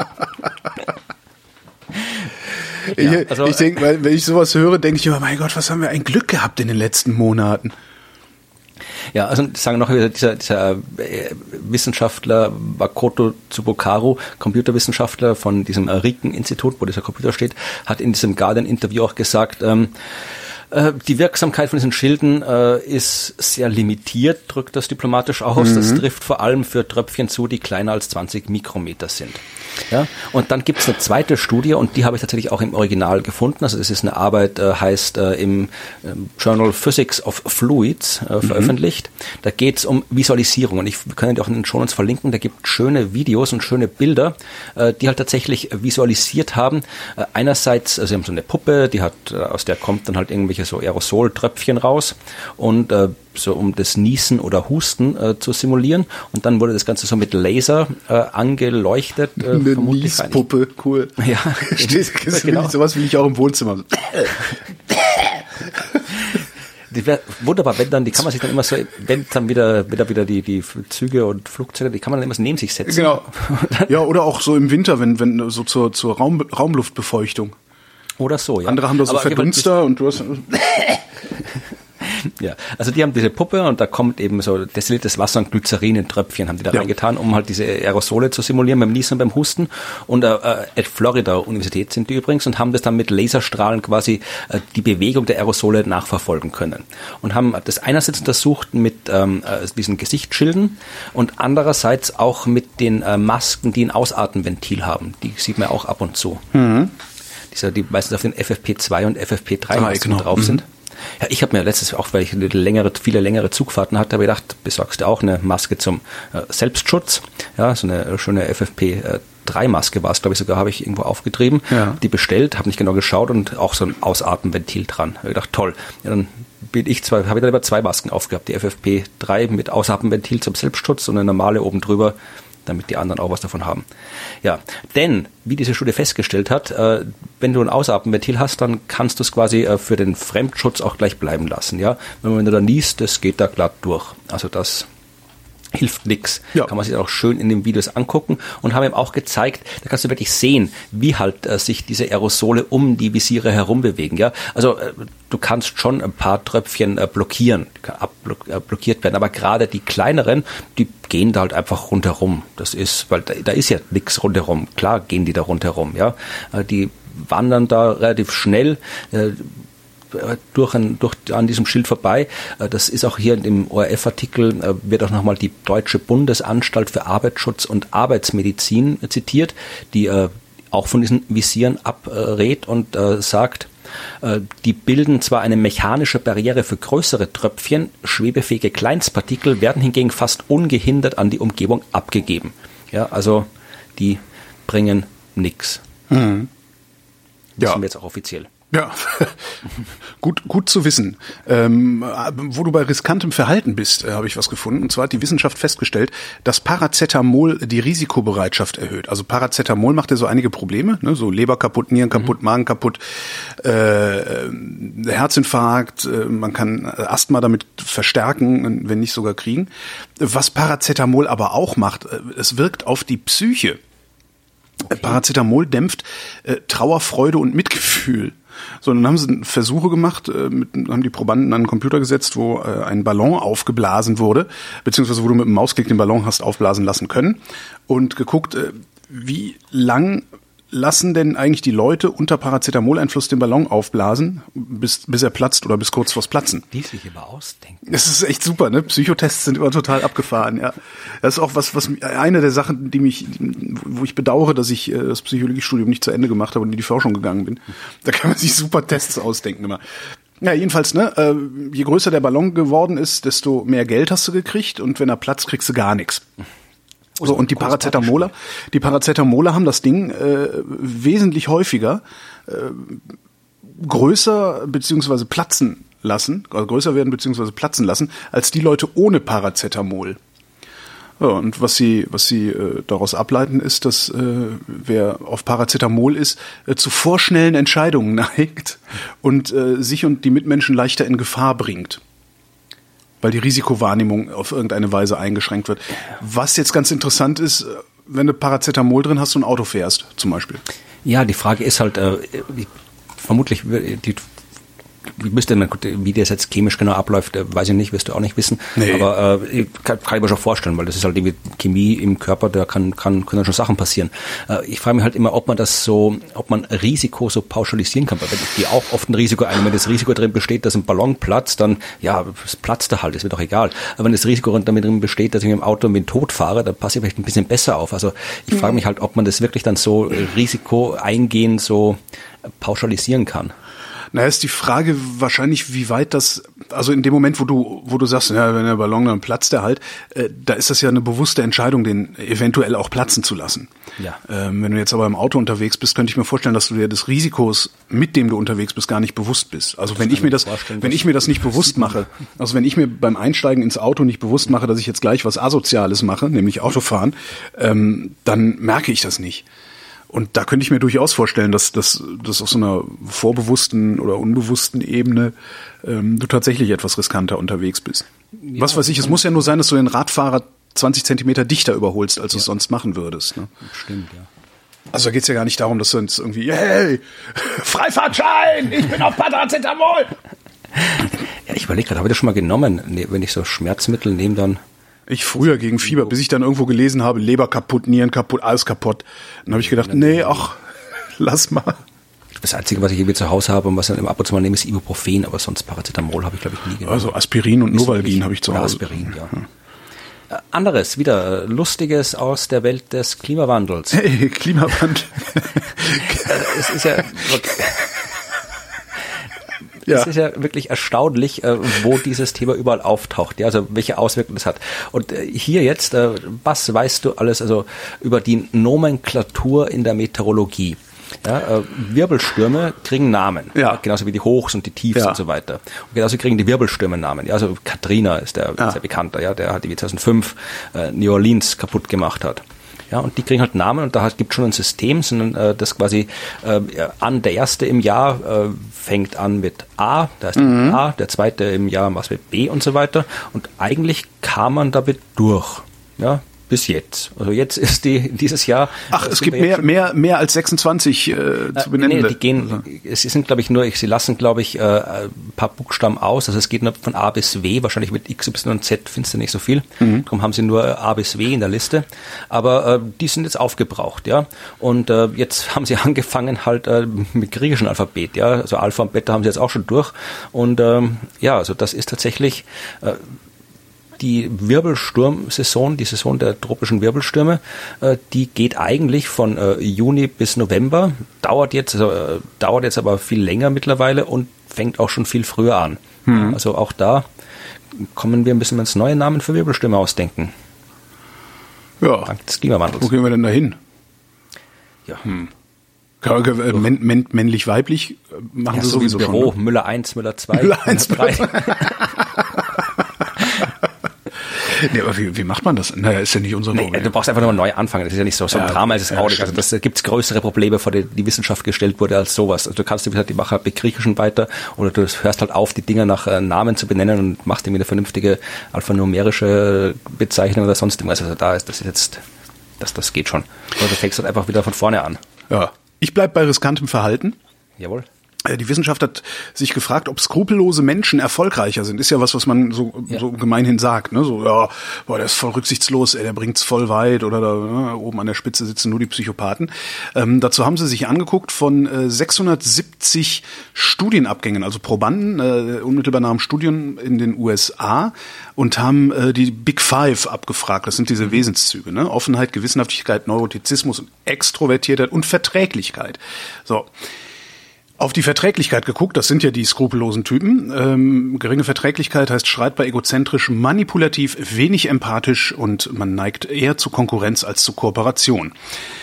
[SPEAKER 2] Ja, ich also, ich denke, wenn ich sowas höre, denke ich immer, mein Gott, was haben wir ein Glück gehabt in den letzten Monaten.
[SPEAKER 3] Ja, also sagen noch wieder dieser, dieser Wissenschaftler Makoto Tsubokaru, Computerwissenschaftler von diesem Riken-Institut, wo dieser Computer steht, hat in diesem Guardian-Interview auch gesagt, ähm, die Wirksamkeit von diesen Schilden äh, ist sehr limitiert, drückt das diplomatisch aus. Mhm. Das trifft vor allem für Tröpfchen zu, die kleiner als zwanzig Mikrometer sind. Ja? Und dann gibt es eine zweite Studie und die habe ich tatsächlich auch im Original gefunden. Also das ist eine Arbeit, äh, heißt äh, im äh, Journal Physics of Fluids äh, veröffentlicht. Mhm. Da geht es um Visualisierung und ich kann die auch in den Shownotes verlinken. Da gibt schöne Videos und schöne Bilder, äh, die halt tatsächlich visualisiert haben. Äh, einerseits, also sie haben so eine Puppe, die hat, äh, aus der kommt dann halt irgendwelche so Aerosoltröpfchen raus und äh, so um das Niesen oder Husten äh, zu simulieren und dann wurde das Ganze so mit Laser äh, angeleuchtet. Äh,
[SPEAKER 2] Eine Niespuppe, cool.
[SPEAKER 3] Ja,
[SPEAKER 2] genau. Sowas will ich auch im Wohnzimmer.
[SPEAKER 3] Die wär, wunderbar, wenn dann, die kann man sich dann immer so, wenn dann wieder, wieder, wieder die, die Züge und Flugzeuge, die kann man dann immer so neben sich setzen.
[SPEAKER 2] Genau. Ja, oder auch so im Winter, wenn, wenn, so zur, zur Raum, Raumluftbefeuchtung.
[SPEAKER 3] Oder so, ja.
[SPEAKER 2] Andere haben da so aber Verdunster und du hast...
[SPEAKER 3] Ja, also die haben diese Puppe und da kommt eben so destilliertes Wasser und Glycerin in Tröpfchen, haben die da ja. reingetan, um halt diese Aerosole zu simulieren beim Niesen und beim Husten. Und äh, at Florida Universität sind die übrigens und haben das dann mit Laserstrahlen quasi äh, die Bewegung der Aerosole nachverfolgen können. Und haben das einerseits untersucht mit ähm, diesen Gesichtsschilden und andererseits auch mit den äh, Masken, die ein Ausatmenventil haben. Die sieht man auch ab und zu. Mhm. Diese, die meistens auf den F F P zwei und F F P drei ah, genau. drauf mhm. sind. Ja, ich habe mir letztes auch, weil ich längere, viele längere Zugfahrten hatte, habe ich gedacht, besorgst du auch eine Maske zum äh, Selbstschutz. Ja, so eine schöne F F P drei Maske war es, glaube ich, sogar habe ich irgendwo aufgetrieben. Ja. Die bestellt, habe nicht genau geschaut und auch so ein Ausatmenventil dran. Habe gedacht, toll. Ja, dann bin ich zwei, habe ich dann über zwei Masken aufgehabt. Die F F P drei mit Ausatmenventil zum Selbstschutz und eine normale oben drüber, damit die anderen auch was davon haben. Ja, denn, wie diese Studie festgestellt hat, äh, wenn du ein Ausatmenventil hast, dann kannst du es quasi äh, für den Fremdschutz auch gleich bleiben lassen. Ja, wenn du da niest, das geht da glatt durch. Also das hilft nix. Ja. Kann man sich auch schön in den Videos angucken und haben ihm auch gezeigt, da kannst du wirklich sehen, wie halt äh, sich diese Aerosole um die Visiere herum bewegen. Ja, also äh, du kannst schon ein paar Tröpfchen äh, blockieren, kann abblockiert werden, aber gerade die kleineren, die gehen da halt einfach rundherum. Das ist, weil da, da ist ja nichts rundherum. Klar gehen die da rundherum. Ja, äh, die wandern da relativ schnell äh, durch, ein, durch an diesem Schild vorbei. Das ist auch hier im O R F-Artikel, wird auch nochmal die Deutsche Bundesanstalt für Arbeitsschutz und Arbeitsmedizin zitiert, die auch von diesen Visieren abrät und äh, sagt, äh, die bilden zwar eine mechanische Barriere für größere Tröpfchen, schwebefähige Kleinstpartikel werden hingegen fast ungehindert an die Umgebung abgegeben. Ja, also die bringen nichts. Mhm. Das
[SPEAKER 2] ja.
[SPEAKER 3] sind wir jetzt auch offiziell.
[SPEAKER 2] Ja, gut, gut zu wissen. Ähm, wo du bei riskantem Verhalten bist, äh, habe ich was gefunden. Und zwar hat die Wissenschaft festgestellt, dass Paracetamol die Risikobereitschaft erhöht. Also Paracetamol macht ja so einige Probleme, ne? So Leber kaputt, Nieren kaputt, mhm. Magen kaputt, äh, Herzinfarkt, äh, man kann Asthma damit verstärken, wenn nicht sogar kriegen. Was Paracetamol aber auch macht, äh, es wirkt auf die Psyche. Okay. Paracetamol dämpft äh, Trauer, Freude und Mitgefühl. So, dann haben sie Versuche gemacht, äh, mit, haben die Probanden an einen Computer gesetzt, wo äh, ein Ballon aufgeblasen wurde, beziehungsweise wo du mit einem Mausklick den Ballon hast aufblasen lassen können und geguckt, äh, wie lang lassen denn eigentlich die Leute unter Paracetamol-Einfluss den Ballon aufblasen, bis, bis er platzt oder bis kurz vors Platzen.
[SPEAKER 3] Die sich aber ausdenken.
[SPEAKER 2] Das ist echt super, ne? Psychotests sind immer total abgefahren, ja. Das ist auch was, was eine der Sachen, die mich, wo ich bedauere, dass ich das Psychologiestudium nicht zu Ende gemacht habe und in die Forschung gegangen bin. Da kann man sich super Tests ausdenken immer. Ja, jedenfalls, ne, äh, je größer der Ballon geworden ist, desto mehr Geld hast du gekriegt und wenn er platzt, kriegst du gar nichts. So, und die Paracetamoler, die Paracetamoler haben das Ding äh, wesentlich häufiger äh, größer beziehungsweise platzen lassen, also größer werden beziehungsweise platzen lassen, als die Leute ohne Paracetamol. Ja, und was sie, was sie äh, daraus ableiten, ist, dass äh, wer auf Paracetamol ist, äh, zu vorschnellen Entscheidungen neigt und äh, sich und die Mitmenschen leichter in Gefahr bringt. Weil die Risikowahrnehmung auf irgendeine Weise eingeschränkt wird. Was jetzt ganz interessant ist, wenn du Paracetamol drin hast und ein Auto fährst, zum Beispiel.
[SPEAKER 3] Ja, die Frage ist halt, äh, vermutlich, die, wie müsste man, wie das jetzt chemisch genau abläuft, weiß ich nicht, wirst du auch nicht wissen. Nee. Aber äh, kann, kann ich mir schon vorstellen, weil das ist halt die Chemie im Körper, da kann, kann, können schon Sachen passieren. Äh, ich frage mich halt immer, ob man das so, ob man Risiko so pauschalisieren kann, weil ich gehe auch oft ein Risiko ein. Wenn das Risiko drin besteht, dass ein Ballon platzt, dann, ja, es platzt da halt, ist mir doch egal. Aber wenn das Risiko damit drin besteht, dass ich mit dem Auto mit dem Tod fahre, dann passe ich vielleicht ein bisschen besser auf. Also ich frage mich halt, ob man das wirklich dann so Risiko eingehen, so pauschalisieren kann.
[SPEAKER 2] Na, ist die Frage wahrscheinlich, wie weit das, also in dem Moment, wo du, wo du sagst, ja, wenn der Ballon dann platzt, der halt, äh, da ist das ja eine bewusste Entscheidung, den eventuell auch platzen zu lassen. Ja. Ähm, wenn du jetzt aber im Auto unterwegs bist, könnte ich mir vorstellen, dass du dir des Risikos, mit dem du unterwegs bist, gar nicht bewusst bist. Also wenn ich mir das, wenn ich mir das nicht bewusst mache, also wenn ich mir beim Einsteigen ins Auto nicht bewusst mache, dass ich jetzt gleich was Asoziales mache, nämlich Autofahren, ähm, dann merke ich das nicht. Und da könnte ich mir durchaus vorstellen, dass das dass auf so einer vorbewussten oder unbewussten Ebene ähm, du tatsächlich etwas riskanter unterwegs bist. Ja, was weiß ich, es muss ja nur sein, dass du den Radfahrer zwanzig Zentimeter dichter überholst, als ja. du es sonst machen würdest. Ne?
[SPEAKER 3] Stimmt, ja.
[SPEAKER 2] Also da geht's ja gar nicht darum, dass du jetzt irgendwie, hey, Freifahrtschein, ich bin auf Paracetamol.
[SPEAKER 3] Ja, ich überlege gerade, habe ich das schon mal genommen, wenn ich so Schmerzmittel nehme, dann...
[SPEAKER 2] Ich früher gegen Fieber, bis ich dann irgendwo gelesen habe, Leber kaputt, Nieren kaputt, alles kaputt. Dann habe ich gedacht, nee, ach, lass mal.
[SPEAKER 3] Das Einzige, was ich irgendwie zu Hause habe und was ich dann ab und zu mal nehme, ist Ibuprofen, aber sonst Paracetamol habe ich, glaube ich, nie genommen.
[SPEAKER 2] Also Aspirin und Novalgin habe ich zu Hause.
[SPEAKER 3] Aspirin, ja. ja. Anderes, wieder Lustiges aus der Welt des Klimawandels.
[SPEAKER 2] Hey, Klimawandel.
[SPEAKER 3] Es ist ja... Ja. Es ist ja wirklich erstaunlich, wo dieses Thema überall auftaucht, ja, also welche Auswirkungen das hat. Und hier jetzt, was weißt du alles also über die Nomenklatur in der Meteorologie? Ja, Wirbelstürme kriegen Namen, ja. genauso wie die Hochs und die Tiefs ja. und so weiter. Und genauso kriegen die Wirbelstürme Namen. Ja, also Katrina ist der ja. sehr bekannter, ja, der hat die zweitausendfünf äh, New Orleans kaputt gemacht hat. Ja, und die kriegen halt Namen und da gibt es schon ein System, sondern äh, das quasi äh, an, der erste im Jahr äh, fängt an mit A, da ist mhm. A, der zweite im Jahr was mit B und so weiter. Und eigentlich kam man damit durch, ja, bis jetzt. Also jetzt ist die dieses Jahr.
[SPEAKER 2] Ach, es gibt mehr, mehr, mehr als sechsundzwanzig äh, zu benennen.
[SPEAKER 3] Nee, die gehen, also. Es sind, glaube ich, nur, sie lassen, glaube ich, äh, ein paar Buchstaben aus. Also es geht nur von A bis W. Wahrscheinlich mit X, Y und Z findest du nicht so viel. Mhm. Darum haben sie nur A bis W in der Liste. Aber äh, die sind jetzt aufgebraucht, ja. Und äh, jetzt haben sie angefangen halt äh, mit griechischem Alphabet, ja. Also Alpha und Beta haben sie jetzt auch schon durch. Und ähm, ja, also das ist tatsächlich äh, die Wirbelsturmsaison, die Saison der tropischen Wirbelstürme, äh, die geht eigentlich von äh, Juni bis November, dauert jetzt, äh, dauert jetzt aber viel länger mittlerweile und fängt auch schon viel früher an. Hm. Also auch da kommen wir ein bisschen ins neue Namen für Wirbelstürme ausdenken.
[SPEAKER 2] Ja.
[SPEAKER 3] Dank des Klimawandels.
[SPEAKER 2] Wo gehen wir denn da hin?
[SPEAKER 3] Ja.
[SPEAKER 2] Hm. Männ, männ, männlich-weiblich machen
[SPEAKER 3] ja,
[SPEAKER 2] sie
[SPEAKER 3] so
[SPEAKER 2] sowieso
[SPEAKER 3] wie Büro,
[SPEAKER 2] schon. Ne?
[SPEAKER 3] Müller eins, Müller zwei,
[SPEAKER 2] Müller eins,
[SPEAKER 3] drei.
[SPEAKER 2] Nee, aber wie, wie macht man das? Naja, ist ja nicht unser Problem.
[SPEAKER 3] Nee, du brauchst einfach nur neu anfangen. Das ist ja nicht so, so ein
[SPEAKER 2] ja,
[SPEAKER 3] Drama, ist es
[SPEAKER 2] ja,
[SPEAKER 3] auch nicht. Also das, da gibt es größere Probleme, vor denen die Wissenschaft gestellt wurde, als sowas. Also du kannst, wie gesagt, die machen halt mit Griechischen weiter oder du hörst halt auf, die Dinger nach äh, Namen zu benennen und machst irgendwie eine vernünftige alphanumerische Bezeichnung oder sonst irgendwas. Also da ist das ist jetzt, das, das geht schon. Oder du fängst halt einfach wieder von vorne an.
[SPEAKER 2] Ja. Ich bleib bei riskantem Verhalten.
[SPEAKER 3] Jawohl.
[SPEAKER 2] Die Wissenschaft hat sich gefragt, ob skrupellose Menschen erfolgreicher sind. Ist ja was, was man so, ja. so gemeinhin sagt. Ne? So, ja, boah, der ist voll rücksichtslos, ey, der bringt's voll weit. Oder da ne, oben an der Spitze sitzen nur die Psychopathen. Ähm, dazu haben sie sich angeguckt von äh, sechshundertsiebzig Studienabgängen, also Probanden, äh, unmittelbar nach dem Studium in den U S A und haben äh, die Big Five abgefragt. Das sind diese mhm. Wesenszüge. Ne? Offenheit, Gewissenhaftigkeit, Neurotizismus und Extrovertiertheit und Verträglichkeit. So. Auf die Verträglichkeit geguckt, das sind ja die skrupellosen Typen. Ähm, geringe Verträglichkeit heißt streitbar, egozentrisch, manipulativ, wenig empathisch und man neigt eher zu Konkurrenz als zu Kooperation.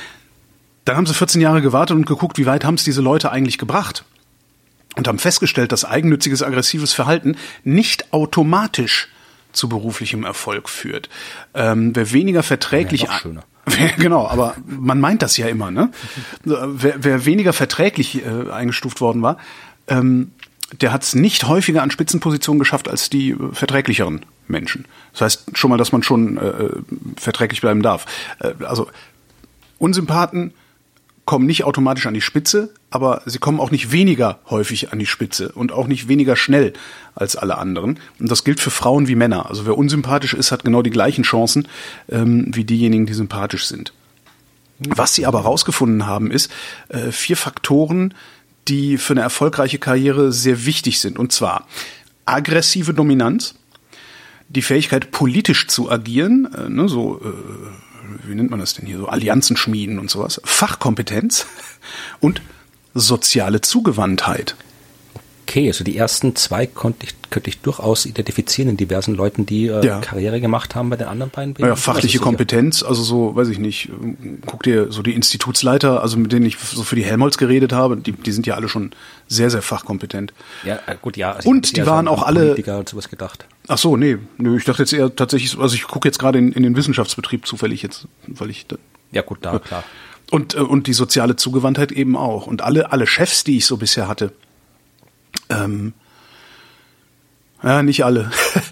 [SPEAKER 2] Dann haben sie vierzehn Jahre gewartet und geguckt, wie weit haben es diese Leute eigentlich gebracht. Und haben festgestellt, dass eigennütziges, aggressives Verhalten nicht automatisch zu beruflichem Erfolg führt. Ähm, wer weniger verträglich...
[SPEAKER 3] Ja, noch schöner.
[SPEAKER 2] Genau, aber man meint das ja immer, ne? Wer, wer weniger verträglich äh, eingestuft worden war, ähm, der hat es nicht häufiger an Spitzenpositionen geschafft als die äh, verträglicheren Menschen. Das heißt schon mal, dass man schon äh, verträglich bleiben darf. Äh, also Unsympathen kommen nicht automatisch an die Spitze, aber sie kommen auch nicht weniger häufig an die Spitze und auch nicht weniger schnell als alle anderen. Und das gilt für Frauen wie Männer. Also wer unsympathisch ist, hat genau die gleichen Chancen ähm, wie diejenigen, die sympathisch sind. Was sie aber rausgefunden haben, ist äh, vier Faktoren, die für eine erfolgreiche Karriere sehr wichtig sind. Und zwar aggressive Dominanz, die Fähigkeit, politisch zu agieren, äh, ne, so äh, wie nennt man das denn hier, so Allianzen schmieden und sowas, Fachkompetenz und soziale Zugewandtheit.
[SPEAKER 3] Okay, also die ersten zwei konnte ich, könnte ich durchaus identifizieren in diversen Leuten, die äh, ja. Karriere gemacht haben. Bei den anderen beiden bin
[SPEAKER 2] ja, fachliche Kompetenz, also so, weiß ich nicht, guck dir so die Institutsleiter, also mit denen ich so für die Helmholtz geredet habe, die, die sind ja alle schon sehr, sehr fachkompetent.
[SPEAKER 3] Ja, gut, ja. Also
[SPEAKER 2] und die waren so auch alle...
[SPEAKER 3] Politiker und sowas gedacht.
[SPEAKER 2] Ach so, nee, nö, ich dachte jetzt eher tatsächlich, also ich gucke jetzt gerade in, in den Wissenschaftsbetrieb zufällig jetzt, weil ich... Da,
[SPEAKER 3] ja gut, da, klar.
[SPEAKER 2] Und, und die soziale Zugewandtheit eben auch. Und alle, alle Chefs, die ich so bisher hatte, ähm, ja, nicht alle.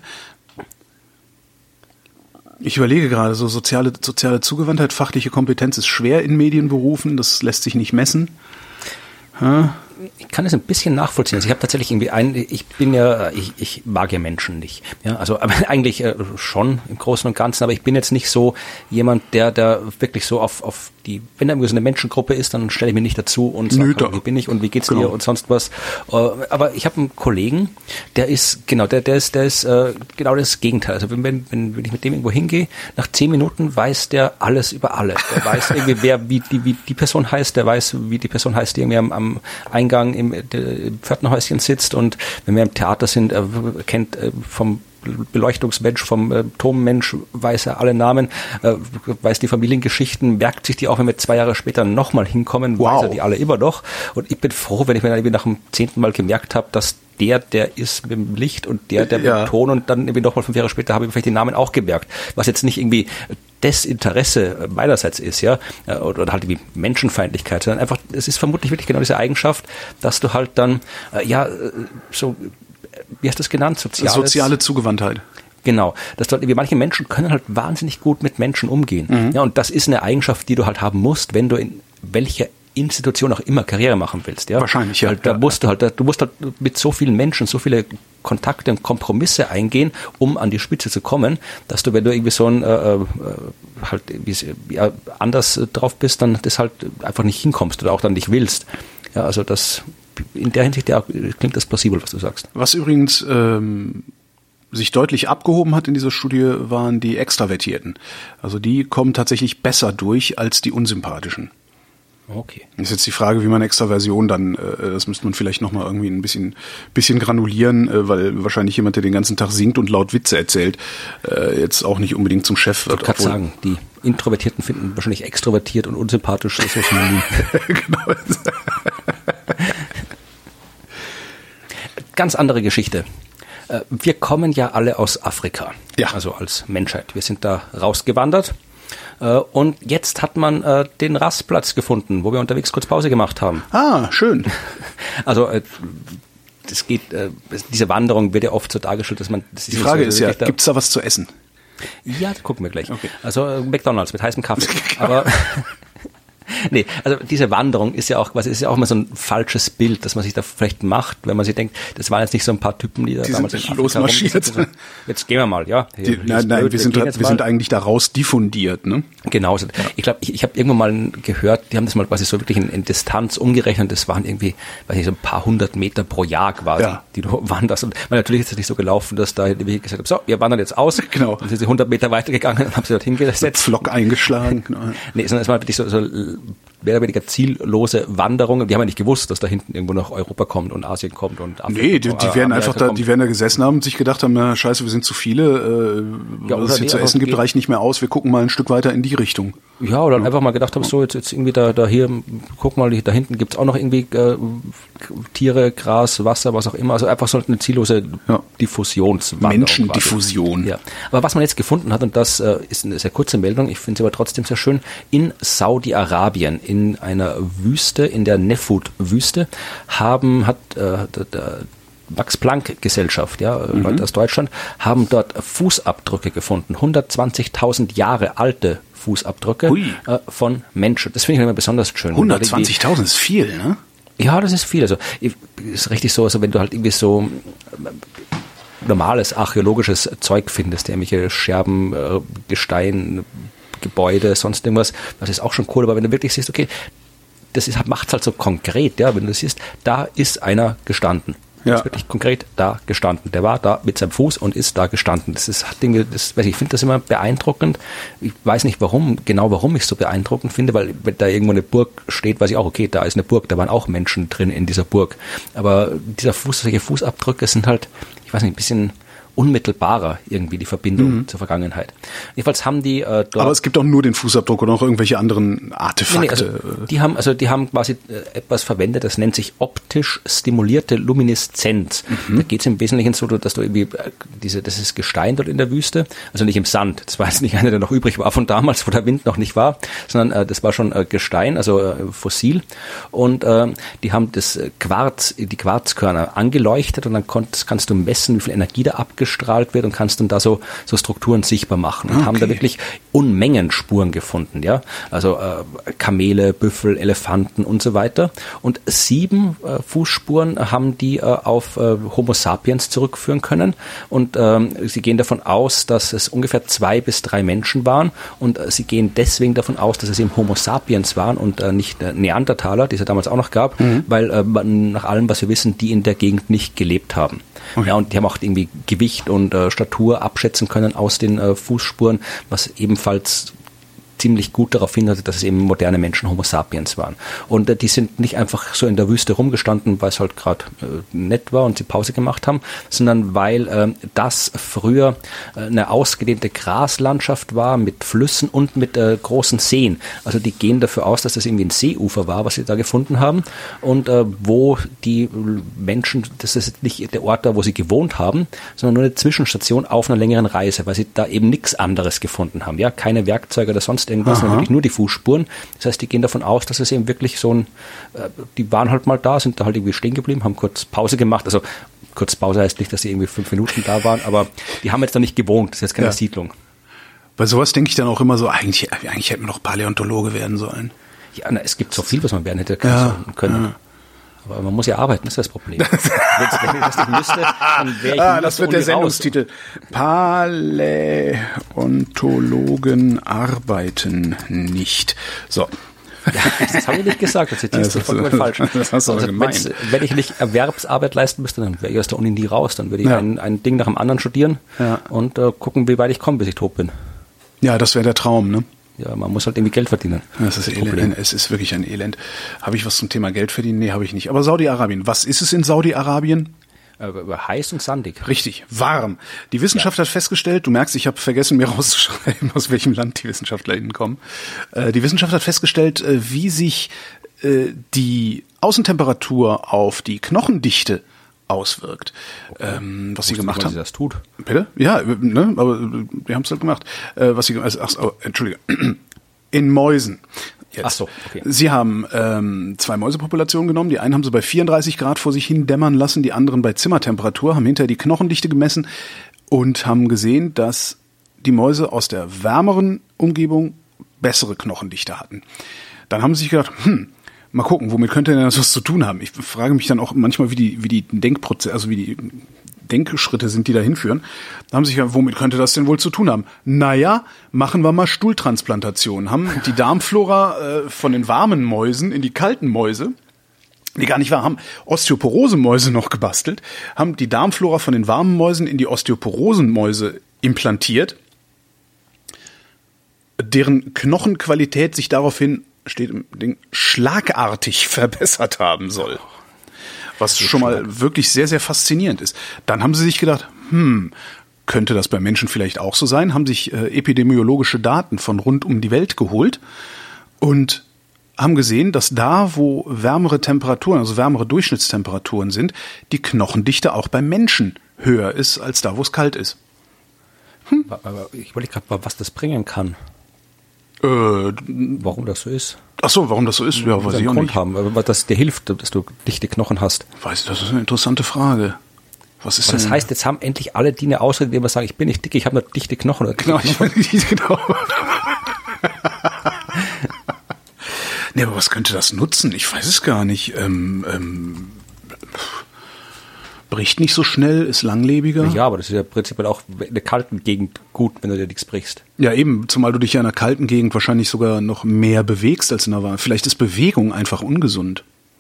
[SPEAKER 2] Ich überlege gerade, so soziale, soziale Zugewandtheit, fachliche Kompetenz ist schwer in Medienberufen, das lässt sich nicht messen. Ja.
[SPEAKER 3] Ich kann es ein bisschen nachvollziehen. Also ich habe tatsächlich irgendwie ein, ich bin ja, ich, ich mag ja Menschen nicht. Ja, also aber eigentlich äh, schon im Großen und Ganzen, aber ich bin jetzt nicht so jemand, der, der wirklich so auf, auf die, wenn da irgendwie so eine Menschengruppe ist, dann stelle ich mich nicht dazu und sage, wie bin ich und wie geht's genau. dir und sonst was. Äh, aber ich habe einen Kollegen, der ist, genau, der, der ist, der ist äh, genau das Gegenteil. Also wenn, wenn, wenn ich mit dem irgendwo hingehe, nach zehn Minuten weiß der alles über alle. Der weiß irgendwie, wer, wie die, wie die Person heißt, der weiß, wie die Person heißt, die irgendwie am, am Eingang im, im Pförtnerhäuschen sitzt, und wenn wir im Theater sind, er kennt äh, vom Beleuchtungsmensch, vom äh, Turmmensch, weiß er alle Namen, äh, weiß die Familiengeschichten, merkt sich die auch, wenn wir zwei Jahre später nochmal hinkommen, wow. weiß er die alle immer noch. Und ich bin froh, wenn ich mir dann irgendwie nach dem zehnten Mal gemerkt habe, dass der, der ist mit dem Licht und der, der mit dem Ton, und dann irgendwie nochmal fünf Jahre später habe ich mir vielleicht die Namen auch gemerkt. Was jetzt nicht irgendwie Desinteresse meinerseits ist, ja, oder, oder halt irgendwie Menschenfeindlichkeit, sondern einfach, es ist vermutlich wirklich genau diese Eigenschaft, dass du halt dann, äh, ja, so, wie hast du das genannt? Soziales,
[SPEAKER 2] soziale Zugewandtheit. Genau.
[SPEAKER 3] Das dort, wie manche Menschen können halt wahnsinnig gut mit Menschen umgehen. Mhm. Ja, und das ist eine Eigenschaft, die du halt haben musst, wenn du in welcher Institution auch immer Karriere machen willst. Ja?
[SPEAKER 2] Wahrscheinlich, ja.
[SPEAKER 3] Weil da musst du halt, du musst halt mit so vielen Menschen so viele Kontakte und Kompromisse eingehen, um an die Spitze zu kommen, dass du, wenn du irgendwie so ein äh, halt ja, anders drauf bist, dann das halt einfach nicht hinkommst oder auch dann nicht willst. Ja, also das in der Hinsicht ja, klingt das plausibel, was du sagst.
[SPEAKER 2] Was übrigens ähm, sich deutlich abgehoben hat in dieser Studie, waren die Extravertierten. Also die kommen tatsächlich besser durch als die Unsympathischen.
[SPEAKER 3] Okay.
[SPEAKER 2] Ist jetzt die Frage, wie man Extraversion dann, äh, das müsste man vielleicht nochmal irgendwie ein bisschen, bisschen granulieren, äh, weil wahrscheinlich jemand, der den ganzen Tag singt und laut Witze erzählt, äh, jetzt auch nicht unbedingt zum Chef wird.
[SPEAKER 3] Ich kann sagen, die Introvertierten finden wahrscheinlich extrovertiert und unsympathisch so synonym.
[SPEAKER 2] Genau.
[SPEAKER 3] Ganz andere Geschichte. Wir kommen ja alle aus Afrika,
[SPEAKER 2] ja.
[SPEAKER 3] Also als Menschheit. Wir sind da rausgewandert. Und jetzt hat man äh, den Rastplatz gefunden, wo wir unterwegs kurz Pause gemacht haben.
[SPEAKER 2] Ah, schön.
[SPEAKER 3] Also äh, das geht, äh, diese Wanderung wird ja oft so dargestellt, dass man... Das
[SPEAKER 2] Die Frage
[SPEAKER 3] so,
[SPEAKER 2] ist ja, gibt es da was zu essen?
[SPEAKER 3] Ja, das gucken wir gleich.
[SPEAKER 2] Okay.
[SPEAKER 3] Also äh, McDonald's mit heißem Kaffee. Aber... Nee, also diese Wanderung ist ja auch quasi, ist ja auch immer so ein falsches Bild, das man sich da vielleicht macht, wenn man sich denkt, das waren jetzt nicht so ein paar Typen, die da
[SPEAKER 2] die
[SPEAKER 3] damals
[SPEAKER 2] sind
[SPEAKER 3] in Afrika
[SPEAKER 2] losmarschiert.
[SPEAKER 3] So, jetzt gehen wir mal, ja.
[SPEAKER 2] Die,
[SPEAKER 3] Hier,
[SPEAKER 2] nein, nein,
[SPEAKER 3] blöd,
[SPEAKER 2] wir sind,
[SPEAKER 3] wir,
[SPEAKER 2] wir sind eigentlich daraus diffundiert, ne?
[SPEAKER 3] Genau. Ja. Ich glaube, ich, ich habe irgendwann mal gehört, die haben das mal quasi so wirklich in, in Distanz umgerechnet, das waren irgendwie, weiß ich, so ein paar hundert Meter pro Jahr quasi,
[SPEAKER 2] ja.
[SPEAKER 3] die du wanderst. Und man, natürlich ist es nicht so gelaufen, dass da wie ich gesagt habe, so, wir wandern jetzt aus.
[SPEAKER 2] Genau.
[SPEAKER 3] Dann sind sie hundert Meter weitergegangen und haben sie dort hingesetzt.
[SPEAKER 2] Flock eingeschlagen. Genau.
[SPEAKER 3] Nee, sondern es war wirklich so, so mehr oder weniger ziellose Wanderungen. Die haben ja nicht gewusst, dass da hinten irgendwo noch Europa kommt und Asien kommt und Afrika.
[SPEAKER 2] Nee, die, die werden einfach da,
[SPEAKER 3] kommt.
[SPEAKER 2] die werden da gesessen haben und sich gedacht haben, na scheiße, wir sind zu viele, äh,
[SPEAKER 3] ja,
[SPEAKER 2] was es hier
[SPEAKER 3] nee,
[SPEAKER 2] zu essen gibt,
[SPEAKER 3] geht.
[SPEAKER 2] reicht nicht mehr aus, wir gucken mal ein Stück weiter in die Richtung.
[SPEAKER 3] Ja, oder ja. einfach mal gedacht haben, so jetzt, jetzt irgendwie da, da hier, guck mal, da hinten gibt's auch noch irgendwie äh, Tiere, Gras, Wasser, was auch immer. Also einfach so eine ziellose ja. Diffusionswanderung.
[SPEAKER 2] Menschendiffusion.
[SPEAKER 3] Ja. Aber was man jetzt gefunden hat, und das äh, ist eine sehr kurze Meldung, ich finde sie aber trotzdem sehr schön, in Saudi-Arabien, in einer Wüste, in der Nefud-Wüste, haben, hat äh, der, der Max-Planck-Gesellschaft, ja, mhm. aus Deutschland, haben dort Fußabdrücke gefunden, hundertzwanzigtausend Jahre alte Fußabdrücke äh, von Menschen. Das finde ich immer besonders schön.
[SPEAKER 2] hundertzwanzigtausend ist viel, ne?
[SPEAKER 3] Ja, das ist viel. Also ist richtig so, also wenn du halt irgendwie so normales archäologisches Zeug findest, irgendwelche Scherben, äh, Gestein, Gebäude, sonst irgendwas, das ist auch schon cool, aber wenn du wirklich siehst, okay, das macht es halt so konkret, ja, wenn du siehst, da ist einer gestanden. Ja. Der ist wirklich konkret da gestanden. Der war da mit seinem Fuß und ist da gestanden. Das ist, hat irgendwie, das, weiß ich, ich finde das immer beeindruckend. Ich weiß nicht warum, genau warum ich es so beeindruckend finde, weil wenn da irgendwo eine Burg steht, weiß ich auch, okay, da ist eine Burg, da waren auch Menschen drin in dieser Burg. Aber dieser Fuß, solche Fußabdrücke sind halt, ich weiß nicht, ein bisschen unmittelbarer irgendwie die Verbindung mhm. zur Vergangenheit. Jedenfalls haben die äh, dort.
[SPEAKER 2] Aber es gibt auch nur den Fußabdruck oder auch irgendwelche anderen Artefakte. Nee,
[SPEAKER 3] nee, also die haben also die haben quasi äh, etwas verwendet, das nennt sich optisch stimulierte Lumineszenz. Mhm. Da geht es im Wesentlichen so, dass du irgendwie äh, diese, das ist Gestein dort in der Wüste, also nicht im Sand. Das war jetzt nicht einer, der noch übrig war von damals, wo der Wind noch nicht war, sondern äh, das war schon äh, Gestein, also äh, fossil. Und äh, die haben das Quarz, die Quarzkörner angeleuchtet und dann konnt, kannst du messen, wie viel Energie da abgestrahlt wird und kannst dann da so, so Strukturen sichtbar machen. Und okay. haben da wirklich Unmengen Spuren gefunden, ja. Also äh, Kamele, Büffel, Elefanten und so weiter. Und sieben äh, Fußspuren haben die äh, auf äh, Homo sapiens zurückführen können. Und ähm, sie gehen davon aus, dass es ungefähr zwei bis drei Menschen waren. Und äh, sie gehen deswegen davon aus, dass es eben Homo sapiens waren und äh, nicht äh, Neandertaler, die es ja damals auch noch gab, mhm. weil äh, nach allem, was wir wissen, die in der Gegend nicht gelebt haben. Okay. Ja, und die haben auch irgendwie Gewicht und äh, Statur abschätzen können aus den äh, Fußspuren, was ebenfalls ziemlich gut darauf hindeutet, dass es eben moderne Menschen Homo sapiens waren. Und äh, die sind nicht einfach so in der Wüste rumgestanden, weil es halt gerade äh, nett war und sie Pause gemacht haben, sondern weil äh, das früher äh, eine ausgedehnte Graslandschaft war mit Flüssen und mit äh, großen Seen. Also die gehen dafür aus, dass das irgendwie ein Seeufer war, was sie da gefunden haben und äh, wo die Menschen, das ist nicht der Ort da, wo sie gewohnt haben, sondern nur eine Zwischenstation auf einer längeren Reise, weil sie da eben nichts anderes gefunden haben. Ja, keine Werkzeuge oder sonst irgendwas, sondern wirklich nur die Fußspuren. Das heißt, die gehen davon aus, dass es eben wirklich so ein, äh, die waren halt mal da, sind da halt irgendwie stehen geblieben, haben kurz Pause gemacht. Also kurz Pause heißt nicht, dass sie irgendwie fünf Minuten da waren, aber die haben jetzt da nicht gewohnt. Das ist jetzt keine ja. Siedlung.
[SPEAKER 2] Bei sowas denke ich dann auch immer so, eigentlich, eigentlich hätten wir doch Paläontologe werden sollen.
[SPEAKER 3] Ja, na, es gibt so viel, was man werden hätte ja, können. Ja. Aber man muss ja arbeiten, das ist das Problem. Wenn ich das nicht müsste, dann wäre ich
[SPEAKER 2] ah, das wird der Sendungstitel. Paläontologen arbeiten nicht. So.
[SPEAKER 3] Ja, das habe ich nicht gesagt, das ist ja, vollkommen falsch.
[SPEAKER 2] Das hast du also, gemeint.
[SPEAKER 3] Wenn ich nicht Erwerbsarbeit leisten müsste, dann wäre ich aus der Uni nie raus. Dann würde ich ja. ein, ein Ding nach dem anderen studieren
[SPEAKER 2] ja.
[SPEAKER 3] und äh, gucken, wie weit ich komme, bis ich tot bin.
[SPEAKER 2] Ja, das wäre der Traum, ne?
[SPEAKER 3] Ja, man muss halt irgendwie Geld verdienen.
[SPEAKER 2] Das ist Elend. Es ist wirklich ein Elend. Habe ich was zum Thema Geld verdienen? Nee, habe ich nicht. Aber Saudi-Arabien, was ist es in Saudi-Arabien?
[SPEAKER 3] Äh, heiß und sandig.
[SPEAKER 2] Richtig, warm. Die Wissenschaft ja. hat festgestellt, du merkst, ich habe vergessen, mir rauszuschreiben, aus welchem Land die WissenschaftlerInnen kommen. Äh, die Wissenschaft hat festgestellt, äh, wie sich äh, die Außentemperatur auf die Knochendichte auswirkt. Okay. Ähm, was sie gemacht haben.
[SPEAKER 3] Wie sie das tut.
[SPEAKER 2] Bitte? Ja, ne, aber wir haben es halt gemacht. Äh, was sie, also, ach, oh, Entschuldige. In Mäusen. Jetzt.
[SPEAKER 3] Ach so, okay.
[SPEAKER 2] Sie haben ähm, zwei Mäusepopulationen genommen. Die einen haben sie bei vierunddreißig Grad vor sich hin dämmern lassen, die anderen bei Zimmertemperatur, haben hinterher die Knochendichte gemessen und haben gesehen, dass die Mäuse aus der wärmeren Umgebung bessere Knochendichte hatten. Dann haben sie sich gedacht, hm, mal gucken, womit könnte denn das was zu tun haben? Ich frage mich dann auch manchmal, wie die, wie die Denkprozesse, also wie die Denkschritte sind, die da hinführen. Da haben sie sich gedacht, womit könnte das denn wohl zu tun haben? Naja, machen wir mal Stuhltransplantation. Haben die Darmflora äh, von den warmen Mäusen in die kalten Mäuse, die gar nicht wahr, haben Osteoporose-Mäuse noch gebastelt, haben die Darmflora von den warmen Mäusen in die Osteoporosen-Mäuse implantiert, deren Knochenqualität sich daraufhin, steht im Ding, schlagartig verbessert haben soll. Was schon mal wirklich sehr, sehr faszinierend ist. Dann haben sie sich gedacht, hm, könnte das bei Menschen vielleicht auch so sein? Haben sich äh, epidemiologische Daten von rund um die Welt geholt und haben gesehen, dass da, wo wärmere Temperaturen, also wärmere Durchschnittstemperaturen sind, die Knochendichte auch beim Menschen höher ist, als da, wo es kalt ist.
[SPEAKER 3] Hm? Aber ich wollte gerade mal, was das bringen kann.
[SPEAKER 2] Äh,
[SPEAKER 3] warum das so ist.
[SPEAKER 2] Ach so, warum das so ist? Ja, weiß ich auch
[SPEAKER 3] Grund
[SPEAKER 2] nicht.
[SPEAKER 3] Haben, aber das dir hilft, dass du dichte Knochen hast.
[SPEAKER 2] Weiß ich, das ist eine interessante Frage. Was ist
[SPEAKER 3] aber
[SPEAKER 2] denn?
[SPEAKER 3] Das heißt, jetzt haben endlich alle die eine Ausrede, die immer sagen, ich bin nicht dick, ich habe nur dichte Knochen. Oder
[SPEAKER 2] genau,
[SPEAKER 3] dichte
[SPEAKER 2] ich
[SPEAKER 3] Knochen.
[SPEAKER 2] bin nicht genau. Nee, aber was könnte das nutzen? Ich weiß es gar nicht. Ähm, ähm, bricht nicht so schnell, ist langlebiger.
[SPEAKER 3] Ja, aber das ist ja prinzipiell auch in der kalten Gegend gut, wenn du dir nichts brichst.
[SPEAKER 2] Ja, eben, zumal du dich ja in einer kalten Gegend wahrscheinlich sogar noch mehr bewegst als in der warmen. Vielleicht ist Bewegung einfach ungesund.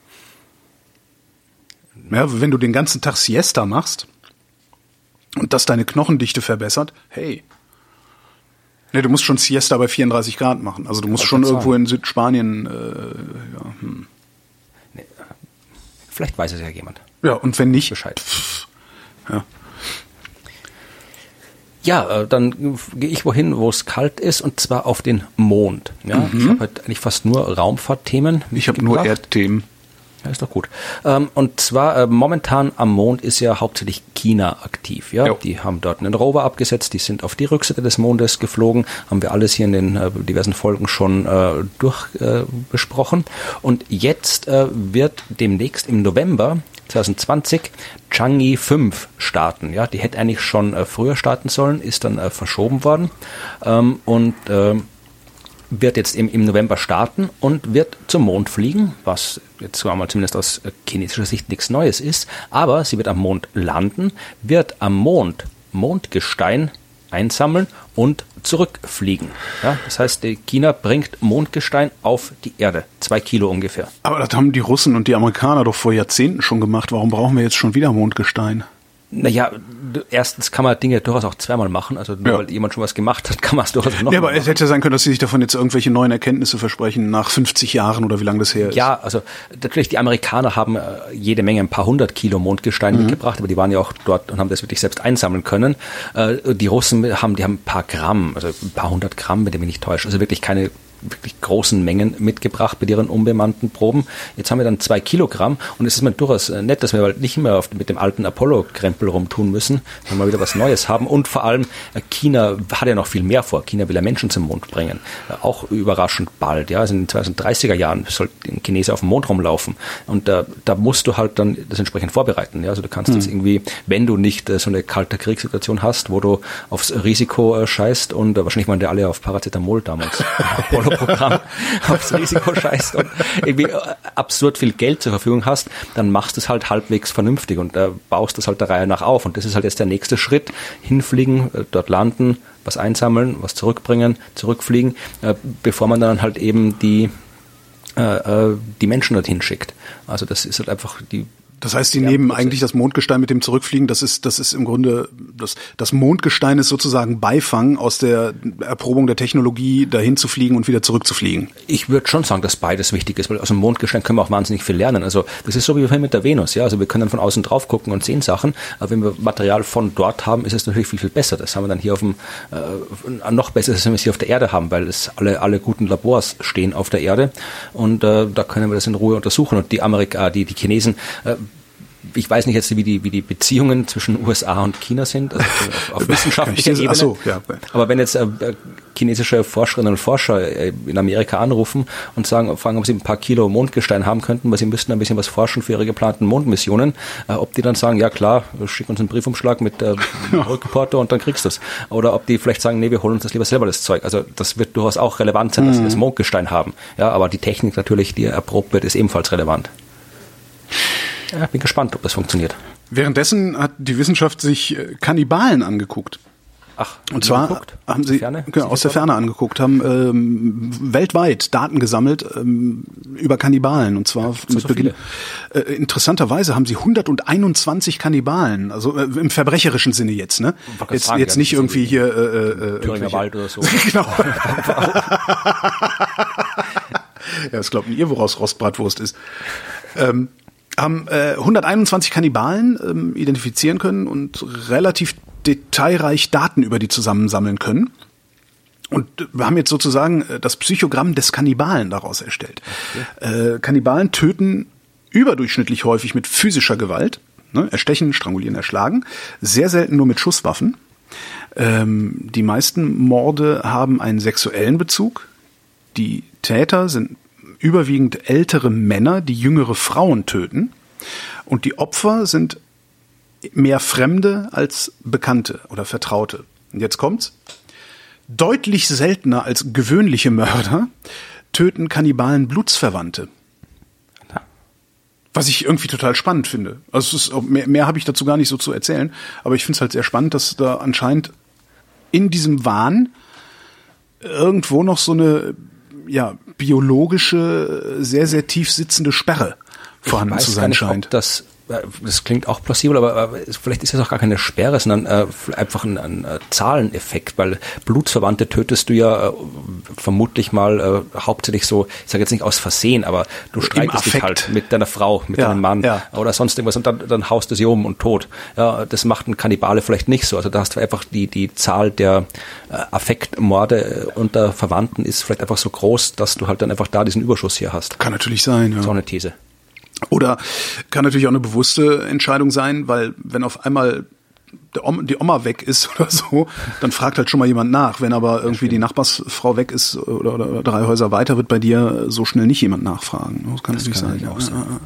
[SPEAKER 2] Ja, wenn du den ganzen Tag Siesta machst und das deine Knochendichte verbessert, hey. Nee, du musst schon Siesta bei vierunddreißig Grad machen. Also du musst schon irgendwo in Südspanien, äh, ja, hm.
[SPEAKER 3] Nee, vielleicht weiß es ja jemand.
[SPEAKER 2] Ja, und wenn nicht,
[SPEAKER 3] Bescheid.
[SPEAKER 2] Pff, ja.
[SPEAKER 3] Ja, äh, dann gehe ich wohin, wo es kalt ist, und zwar auf den Mond. Ja, mhm. Ich habe halt eigentlich fast nur Raumfahrtthemen.
[SPEAKER 2] Ich habe nur Erdthemen.
[SPEAKER 3] Ja, ist doch gut. Ähm, und zwar äh, momentan am Mond ist ja hauptsächlich China aktiv. Ja, jo. Die haben dort einen Rover abgesetzt, die sind auf die Rückseite des Mondes geflogen, haben wir alles hier in den äh, diversen Folgen schon äh, durch äh, besprochen. Und jetzt äh, wird demnächst im November zwanzig zwanzig Chang'e fünf starten. Ja, die hätte eigentlich schon äh, früher starten sollen, ist dann äh, verschoben worden ähm, und äh, wird jetzt im, im November starten und wird zum Mond fliegen, was jetzt sagen wir mal zumindest aus chinesischer Sicht nichts Neues ist, aber sie wird am Mond landen, wird am Mond Mondgestein einsammeln und zurückfliegen. Ja, das heißt, China bringt Mondgestein auf die Erde, zwei Kilo ungefähr.
[SPEAKER 2] Aber das haben die Russen und die Amerikaner doch vor Jahrzehnten schon gemacht. Warum brauchen wir jetzt schon wieder Mondgestein?
[SPEAKER 3] Naja, erstens kann man Dinge durchaus auch zweimal machen. Also nur
[SPEAKER 2] ja.
[SPEAKER 3] weil jemand schon was gemacht hat, kann man es durchaus noch
[SPEAKER 2] Ja, aber
[SPEAKER 3] machen.
[SPEAKER 2] Es hätte sein können, dass sie sich davon jetzt irgendwelche neuen Erkenntnisse versprechen nach fünfzig Jahren oder wie lange das her ist.
[SPEAKER 3] Ja, also natürlich, die Amerikaner haben äh, jede Menge, ein paar hundert Kilo Mondgestein mhm. mitgebracht, aber die waren ja auch dort und haben das wirklich selbst einsammeln können. Äh, die Russen haben, die haben ein paar Gramm, also ein paar hundert Gramm, wenn ich mich nicht täusche. Also wirklich keine wirklich großen Mengen mitgebracht bei ihren unbemannten Proben. Jetzt haben wir dann zwei Kilogramm und es ist mir durchaus nett, dass wir halt nicht mehr auf, mit dem alten Apollo-Krempel rumtun müssen, sondern mal wieder was Neues haben. Und vor allem, China hat ja noch viel mehr vor. China will ja Menschen zum Mond bringen. Auch überraschend bald. Ja, also in den zweitausenddreißiger Jahren soll ein Chinese auf dem Mond rumlaufen. Und da, da musst du halt dann das entsprechend vorbereiten. Ja, also du kannst hm. jetzt irgendwie, wenn du nicht so eine kalte Kriegssituation hast, wo du aufs Risiko äh, scheißt und äh, wahrscheinlich waren die alle auf Paracetamol damals. Programm aufs Risiko scheißt und irgendwie absurd viel Geld zur Verfügung hast, dann machst du es halt halbwegs vernünftig und äh, baust das halt der Reihe nach auf. Und das ist halt jetzt der nächste Schritt. Hinfliegen, äh, dort landen, was einsammeln, was zurückbringen, zurückfliegen, äh, bevor man dann halt eben die äh, die Menschen dorthin schickt. Also das ist halt einfach die
[SPEAKER 2] Das heißt, die nehmen eigentlich das Mondgestein mit dem Zurückfliegen. Das ist, das ist im Grunde, das, das Mondgestein ist sozusagen Beifang aus der Erprobung der Technologie, dahin zu fliegen und wieder zurückzufliegen.
[SPEAKER 3] Ich würde schon sagen, dass beides wichtig ist, weil aus dem Mondgestein können wir auch wahnsinnig viel lernen. Also das ist so wie mit der Venus, ja. Also wir können von außen drauf gucken und sehen Sachen, aber wenn wir Material von dort haben, ist es natürlich viel, viel besser. Das haben wir dann hier auf dem, äh, noch besser, als wenn wir es hier auf der Erde haben, weil es alle, alle guten Labors stehen auf der Erde und äh, da können wir das in Ruhe untersuchen. Und die Amerika, die, die Chinesen, äh, ich weiß nicht jetzt, wie die, wie die Beziehungen zwischen U S A und China sind, also auf, auf wissenschaftlicher Ebene. Ach so, ja. Aber wenn jetzt äh, chinesische Forscherinnen und Forscher äh, in Amerika anrufen und sagen, fragen, ob sie ein paar Kilo Mondgestein haben könnten, weil sie müssten ein bisschen was forschen für ihre geplanten Mondmissionen, äh, ob die dann sagen, ja klar, schick uns einen Briefumschlag mit äh, Rückporto und dann kriegst du es. Oder ob die vielleicht sagen, nee, wir holen uns das lieber selber, das Zeug. Also das wird durchaus auch relevant sein, dass sie das Mondgestein haben. Ja, aber die Technik natürlich, die erprobt wird, ist ebenfalls relevant. Ja, bin gespannt, ob das funktioniert.
[SPEAKER 2] Währenddessen hat die Wissenschaft sich Kannibalen angeguckt.
[SPEAKER 3] Ach,
[SPEAKER 2] und zwar
[SPEAKER 3] geguckt?
[SPEAKER 2] haben sie
[SPEAKER 3] Ferne?
[SPEAKER 2] Genau, aus der Ferne angeguckt, haben ähm, weltweit Daten gesammelt ähm, über Kannibalen. Und zwar mit
[SPEAKER 3] so
[SPEAKER 2] Beginn, äh, interessanterweise haben sie hunderteinundzwanzig Kannibalen, also äh, im verbrecherischen Sinne jetzt, ne? Jetzt, sagen, jetzt ja, nicht irgendwie hier äh, äh,
[SPEAKER 3] Thüringer Wald oder so.
[SPEAKER 2] Genau. Ja, das glaubt ihr, woraus Rostbratwurst ist. Ähm, haben äh, hunderteinundzwanzig Kannibalen ähm, identifizieren können und relativ detailreich Daten über die zusammensammeln können. Und wir haben jetzt sozusagen äh, das Psychogramm des Kannibalen daraus erstellt. Okay. Äh, Kannibalen töten überdurchschnittlich häufig mit physischer Gewalt, ne? Erstechen, strangulieren, erschlagen, sehr selten nur mit Schusswaffen. Ähm, die meisten Morde haben einen sexuellen Bezug. Die Täter sind überwiegend ältere Männer, die jüngere Frauen töten. Und die Opfer sind mehr Fremde als Bekannte oder Vertraute. Und jetzt kommt's. Deutlich seltener als gewöhnliche Mörder töten Kannibalen Blutsverwandte. Was ich irgendwie total spannend finde. Also es ist, mehr, mehr habe ich dazu gar nicht so zu erzählen. Aber ich finde es halt sehr spannend, dass da anscheinend in diesem Wahn irgendwo noch so eine ja, biologische, sehr, sehr tief sitzende Sperre vorhanden zu sein scheint.
[SPEAKER 3] Das, das klingt auch plausibel, aber, aber vielleicht ist es auch gar keine Sperre, sondern äh, einfach ein, ein Zahleneffekt, weil Blutsverwandte tötest du ja äh, vermutlich mal äh, hauptsächlich so, ich sage jetzt nicht aus Versehen, aber du streitest dich halt mit deiner Frau, mit ja, deinem Mann ja. oder sonst irgendwas und dann, dann haust du sie um und tot. Ja, das macht ein Kannibale vielleicht nicht so. Also da hast du einfach die, die Zahl der äh, Affektmorde unter Verwandten ist vielleicht einfach so groß, dass du halt dann einfach da diesen Überschuss hier hast.
[SPEAKER 2] Kann natürlich sein, ja.
[SPEAKER 3] So eine These.
[SPEAKER 2] Oder kann natürlich auch eine bewusste Entscheidung sein, weil wenn auf einmal der Oma, die Oma weg ist oder so, dann fragt halt schon mal jemand nach. Wenn aber irgendwie die Nachbarsfrau weg ist oder, oder drei Häuser weiter, wird bei dir so schnell nicht jemand nachfragen. Das kann natürlich sein. Auch sein.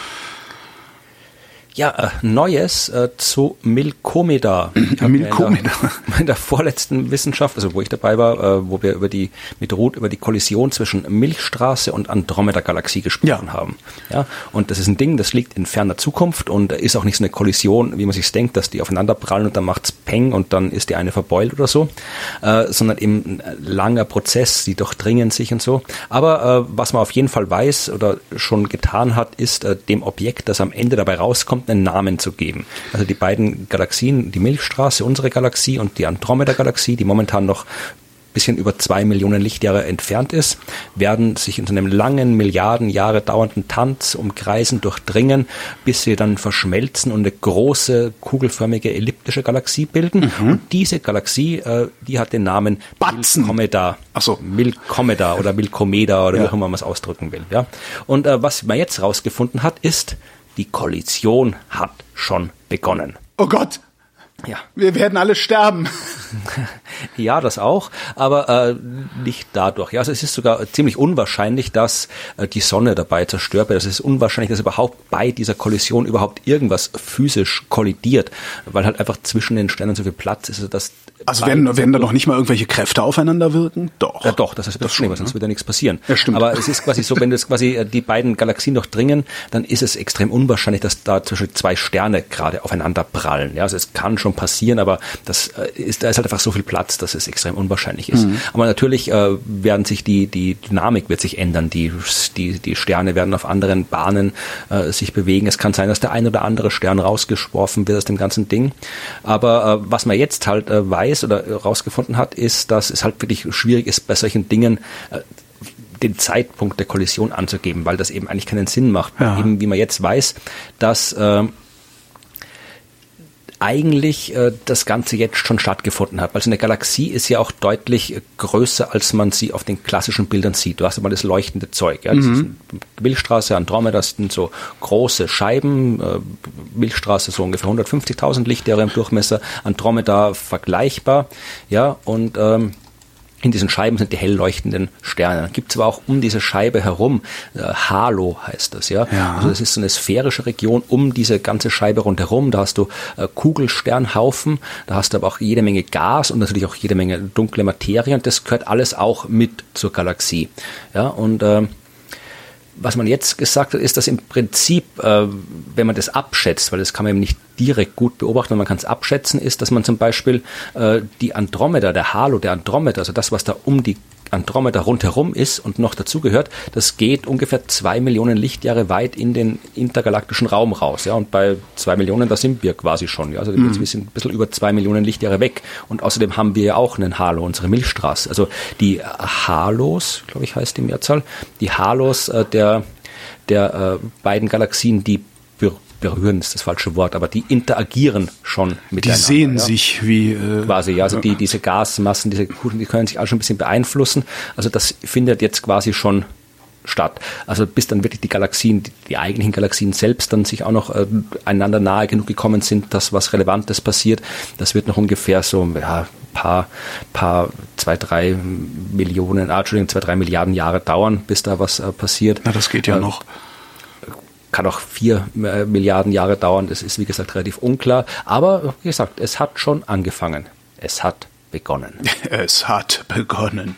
[SPEAKER 3] Ja, äh, Neues äh, zu Milkomeda.
[SPEAKER 2] Milkomeda.
[SPEAKER 3] In, in der vorletzten Wissenschaft, also wo ich dabei war, äh, wo wir über die mit Ruth über die Kollision zwischen Milchstraße und Andromeda-Galaxie gesprochen ja. haben. Ja, und das ist ein Ding, das liegt in ferner Zukunft und ist auch nicht so eine Kollision, wie man sich denkt, dass die aufeinander prallen und dann macht's Peng und dann ist die eine verbeult oder so, äh, sondern eben ein langer Prozess, die durchdringen sich und so. Aber äh, was man auf jeden Fall weiß oder schon getan hat, ist äh, dem Objekt, das am Ende dabei rauskommt, einen Namen zu geben. Also die beiden Galaxien, die Milchstraße, unsere Galaxie und die Andromeda-Galaxie, die momentan noch ein bisschen über zwei Millionen Lichtjahre entfernt ist, werden sich in so einem langen, Milliarden Jahre dauernden Tanz umkreisen, durchdringen, bis sie dann verschmelzen und eine große, kugelförmige, elliptische Galaxie bilden. Mhm. Und diese Galaxie, äh, die hat den Namen Milkomeda. Ach so. Milkomeda oder Milkomeda oder ja. wie auch immer man es ausdrücken will. Ja. Und äh, was man jetzt rausgefunden hat, ist, die Kollision hat schon begonnen.
[SPEAKER 2] Oh Gott!
[SPEAKER 3] Ja.
[SPEAKER 2] Wir werden alle sterben.
[SPEAKER 3] Ja, das auch, aber äh, nicht dadurch. Ja, also es ist sogar ziemlich unwahrscheinlich, dass äh, die Sonne dabei zerstört wird. Es ist unwahrscheinlich, dass überhaupt bei dieser Kollision überhaupt irgendwas physisch kollidiert, weil halt einfach zwischen den Sternen so viel Platz ist. Also, dass
[SPEAKER 2] also werden, werden da noch nicht mal irgendwelche Kräfte aufeinander wirken? Doch.
[SPEAKER 3] Ja, doch, das ist das schon, ne? Sonst wird ja nichts passieren.
[SPEAKER 2] Ja, stimmt.
[SPEAKER 3] Aber es ist quasi so, wenn das quasi die beiden Galaxien durchdringen, dann ist es extrem unwahrscheinlich, dass da zwischen zwei Sterne gerade aufeinander prallen. Ja, also es kann schon passieren, aber das ist, da ist halt einfach so viel Platz jetzt, dass es extrem unwahrscheinlich ist. Mhm. Aber natürlich äh, werden sich die, die Dynamik wird sich ändern. Die, die, die Sterne werden auf anderen Bahnen äh, sich bewegen. Es kann sein, dass der ein oder andere Stern rausgeworfen wird aus dem ganzen Ding. Aber äh, was man jetzt halt äh, weiß oder rausgefunden hat, ist, dass es halt wirklich schwierig ist, bei solchen Dingen äh, den Zeitpunkt der Kollision anzugeben, weil das eben eigentlich keinen Sinn macht. Ja. Eben wie man jetzt weiß, dass äh, eigentlich äh, das Ganze jetzt schon stattgefunden hat. Weil so eine Galaxie ist ja auch deutlich größer, als man sie auf den klassischen Bildern sieht. Du hast immer das leuchtende Zeug. Ja? Das mhm. ist Milchstraße, Andromeda, das sind so große Scheiben. Äh, Milchstraße so ungefähr hundertfünfzigtausend Lichtjahre im Durchmesser. Andromeda vergleichbar. Ja, und ähm, in diesen Scheiben sind die hell leuchtenden Sterne. Dann gibt es aber auch um diese Scheibe herum, äh, Halo heißt das, ja. ja. Also das ist so eine sphärische Region um diese ganze Scheibe rundherum. Da hast du äh, Kugelsternhaufen, da hast du aber auch jede Menge Gas und natürlich auch jede Menge dunkle Materie und das gehört alles auch mit zur Galaxie. Ja, und äh, was man jetzt gesagt hat, ist, dass im Prinzip, äh, wenn man das abschätzt, weil das kann man eben nicht direkt gut beobachten, man kann es abschätzen, ist, dass man zum Beispiel äh, die Andromeda, der Halo der Andromeda, also das, was da um die Andromeda rundherum ist und noch dazugehört, das geht ungefähr zwei Millionen Lichtjahre weit in den intergalaktischen Raum raus. Ja, und bei zwei Millionen, da sind wir quasi schon. Ja, also mhm. wir sind ein bisschen über zwei Millionen Lichtjahre weg. Und außerdem haben wir ja auch einen Halo, unsere Milchstraße. Also die Halos, glaube ich, heißt die Mehrzahl, die Halos äh, der, der äh, beiden Galaxien, die berühren ist das falsche Wort, aber die interagieren schon miteinander.
[SPEAKER 2] Die sehen
[SPEAKER 3] ja.
[SPEAKER 2] sich wie... Äh,
[SPEAKER 3] quasi, ja, also die, diese Gasmassen, diese Kugeln, die können sich auch schon ein bisschen beeinflussen. Also das findet jetzt quasi schon statt. Also bis dann wirklich die Galaxien, die, die eigentlichen Galaxien selbst dann sich auch noch äh, einander nahe genug gekommen sind, dass was Relevantes passiert. Das wird noch ungefähr so ja, paar, paar, zwei, drei Millionen, ah, Entschuldigung, zwei, drei Milliarden Jahre dauern, bis da was äh, passiert.
[SPEAKER 2] Na, das geht ja äh, noch.
[SPEAKER 3] Kann auch vier Milliarden Jahre dauern, das ist wie gesagt relativ unklar. Aber wie gesagt, es hat schon angefangen. Es hat begonnen.
[SPEAKER 2] Es hat begonnen.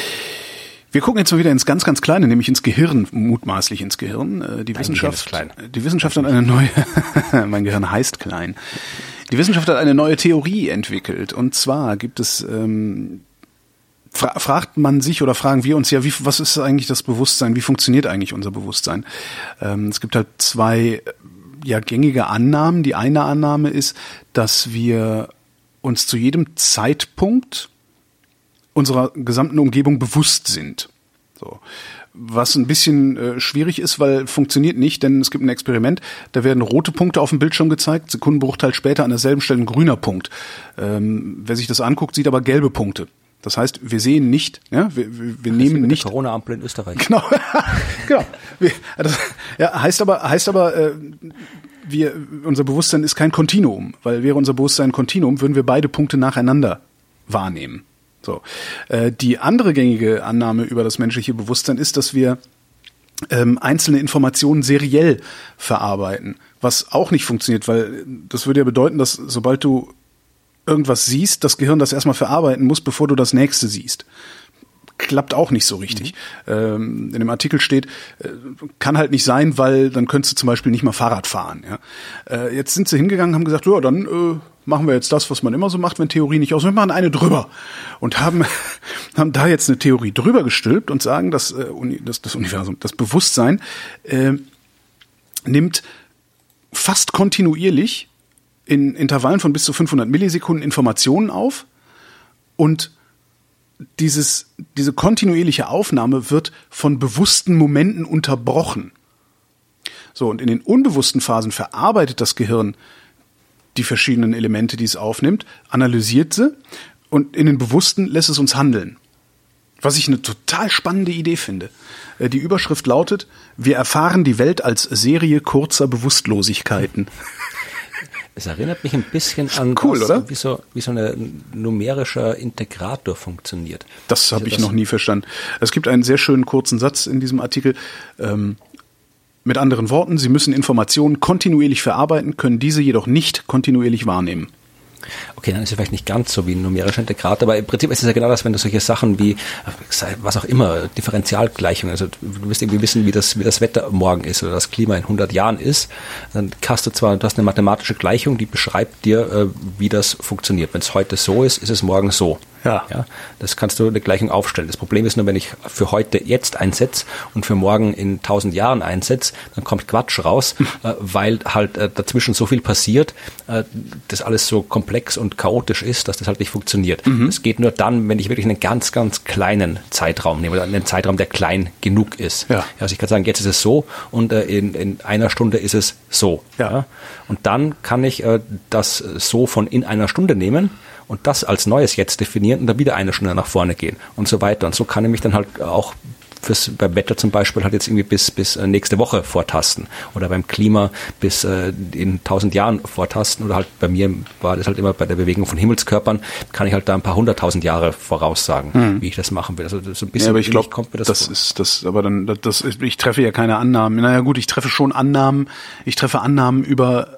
[SPEAKER 2] Wir gucken jetzt mal wieder ins ganz, ganz Kleine, nämlich ins Gehirn, mutmaßlich ins Gehirn. Die Wissenschaft, klein. Die Wissenschaft hat eine neue, mein Gehirn heißt klein. Die Wissenschaft hat eine neue Theorie entwickelt. Und zwar gibt es, ähm, Fra- fragt man sich oder fragen wir uns ja, wie, was ist eigentlich das Bewusstsein? Wie funktioniert eigentlich unser Bewusstsein? Ähm, es gibt halt zwei ja, gängige Annahmen. Die eine Annahme ist, dass wir uns zu jedem Zeitpunkt unserer gesamten Umgebung bewusst sind. So. Was ein bisschen äh, schwierig ist, weil funktioniert nicht, denn es gibt ein Experiment, da werden rote Punkte auf dem Bildschirm gezeigt, Sekundenbruchteil später an derselben Stelle ein grüner Punkt. Ähm, wer sich das anguckt, sieht aber gelbe Punkte. Das heißt, wir sehen nicht, ja, wir, wir, wir nehmen nicht.
[SPEAKER 3] Corona-Ampel in Österreich.
[SPEAKER 2] Genau, genau. Wir, das, ja, heißt aber, heißt aber, äh, wir, unser Bewusstsein ist kein Kontinuum, weil wäre unser Bewusstsein ein Kontinuum, würden wir beide Punkte nacheinander wahrnehmen. So, äh, die andere gängige Annahme über das menschliche Bewusstsein ist, dass wir ähm, einzelne Informationen seriell verarbeiten, was auch nicht funktioniert, weil das würde ja bedeuten, dass sobald du irgendwas siehst, das Gehirn das erstmal verarbeiten muss, bevor du das nächste siehst. Klappt auch nicht so richtig. Mhm. Ähm, in dem Artikel steht, äh, kann halt nicht sein, weil dann könntest du zum Beispiel nicht mal Fahrrad fahren. Ja? Äh, jetzt sind sie hingegangen, haben gesagt, ja, dann äh, machen wir jetzt das, was man immer so macht, wenn Theorie nicht aus. Wir machen eine drüber. Und haben, haben da jetzt eine Theorie drüber gestülpt und sagen, dass äh, das, das Universum, das Bewusstsein äh, nimmt fast kontinuierlich in Intervallen von bis zu fünfhundert Millisekunden Informationen auf und dieses, diese kontinuierliche Aufnahme wird von bewussten Momenten unterbrochen. So, und in den unbewussten Phasen verarbeitet das Gehirn die verschiedenen Elemente, die es aufnimmt, analysiert sie und in den bewussten lässt es uns handeln. Was ich eine total spannende Idee finde. Die Überschrift lautet, wir erfahren die Welt als Serie kurzer Bewusstlosigkeiten.
[SPEAKER 3] Es erinnert mich ein bisschen an
[SPEAKER 2] cool,
[SPEAKER 3] das,
[SPEAKER 2] oder?
[SPEAKER 3] Wie, so, wie so ein numerischer Integrator funktioniert.
[SPEAKER 2] Das habe ich noch nie verstanden. Es gibt einen sehr schönen kurzen Satz in diesem Artikel. Ähm, mit anderen Worten, Sie müssen Informationen kontinuierlich verarbeiten, können diese jedoch nicht kontinuierlich wahrnehmen.
[SPEAKER 3] Okay, dann ist es vielleicht nicht ganz so wie ein numerischer Integrator, aber im Prinzip ist es ja genau das, wenn du solche Sachen wie, was auch immer, Differentialgleichungen, also du wirst irgendwie wissen, wie das, wie das Wetter morgen ist oder das Klima in hundert Jahren ist, dann hast du zwar, du hast eine mathematische Gleichung, die beschreibt dir, wie das funktioniert. Wenn es heute so ist, ist es morgen so.
[SPEAKER 2] Ja.
[SPEAKER 3] Ja, das kannst du eine Gleichung aufstellen. Das Problem ist nur, wenn ich für heute jetzt einsetze und für morgen in tausend Jahren einsetze, dann kommt Quatsch raus, äh, weil halt äh, dazwischen so viel passiert, äh, das alles so komplex und chaotisch ist, dass das halt nicht funktioniert. Es mhm. geht nur dann, wenn ich wirklich einen ganz, ganz kleinen Zeitraum nehme, oder einen Zeitraum, der klein genug ist.
[SPEAKER 2] Ja.
[SPEAKER 3] Also ich kann sagen, jetzt ist es so und äh, in, in einer Stunde ist es so.
[SPEAKER 2] Ja.
[SPEAKER 3] Ja. Und dann kann ich äh, das so von in einer Stunde nehmen und das als neues Jetzt definieren und dann wieder eine Stunde nach vorne gehen und so weiter. Und so kann ich mich dann halt auch fürs, beim Wetter zum Beispiel halt jetzt irgendwie bis, bis nächste Woche vortasten oder beim Klima bis äh, in tausend Jahren vortasten oder halt bei mir war das halt immer bei der Bewegung von Himmelskörpern, kann ich halt da ein paar hunderttausend Jahre voraussagen, hm. wie ich das machen will. Also so ein bisschen,
[SPEAKER 2] ja, aber ich glaube,
[SPEAKER 3] kommt mir das,
[SPEAKER 2] das ist das, aber dann, das ist, ich treffe ja keine Annahmen. Naja gut, ich treffe schon Annahmen, ich treffe Annahmen über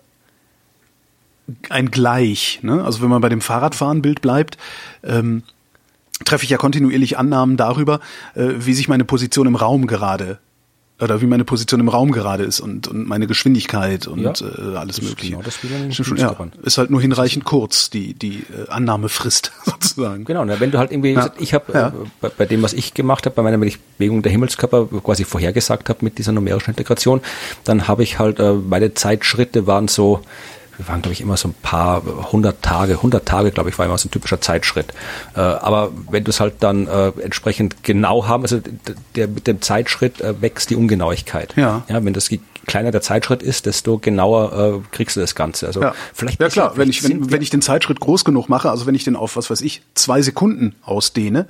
[SPEAKER 2] ein Gleich, ne? Also wenn man bei dem Fahrradfahrenbild bleibt, ähm, treffe ich ja kontinuierlich Annahmen darüber, äh, wie sich meine Position im Raum gerade oder wie meine Position im Raum gerade ist und, und meine Geschwindigkeit und ja, äh, alles Mögliche. Genau, das schon, ja, ist halt nur hinreichend kurz, die die äh, Annahmefrist sozusagen.
[SPEAKER 3] Genau, wenn du halt irgendwie, ja. ich habe
[SPEAKER 2] ja.
[SPEAKER 3] äh, bei, bei dem, was ich gemacht habe, bei meiner Bewegung der Himmelskörper quasi vorhergesagt habe mit dieser numerischen Integration, dann habe ich halt, äh, meine Zeitschritte waren so, wir waren, glaube ich, immer so ein paar hundert Tage, hundert Tage, glaube ich, war immer so ein typischer Zeitschritt. Äh, aber wenn du es halt dann äh, entsprechend genau haben, also der, mit dem Zeitschritt äh, wächst die Ungenauigkeit.
[SPEAKER 2] Ja.
[SPEAKER 3] Ja, wenn das kleiner der Zeitschritt ist, desto genauer äh, kriegst du das Ganze. Also
[SPEAKER 2] ja.
[SPEAKER 3] vielleicht
[SPEAKER 2] ja klar, wenn ich wenn, wenn ich den Zeitschritt groß genug mache, also wenn ich den auf was weiß ich zwei Sekunden ausdehne,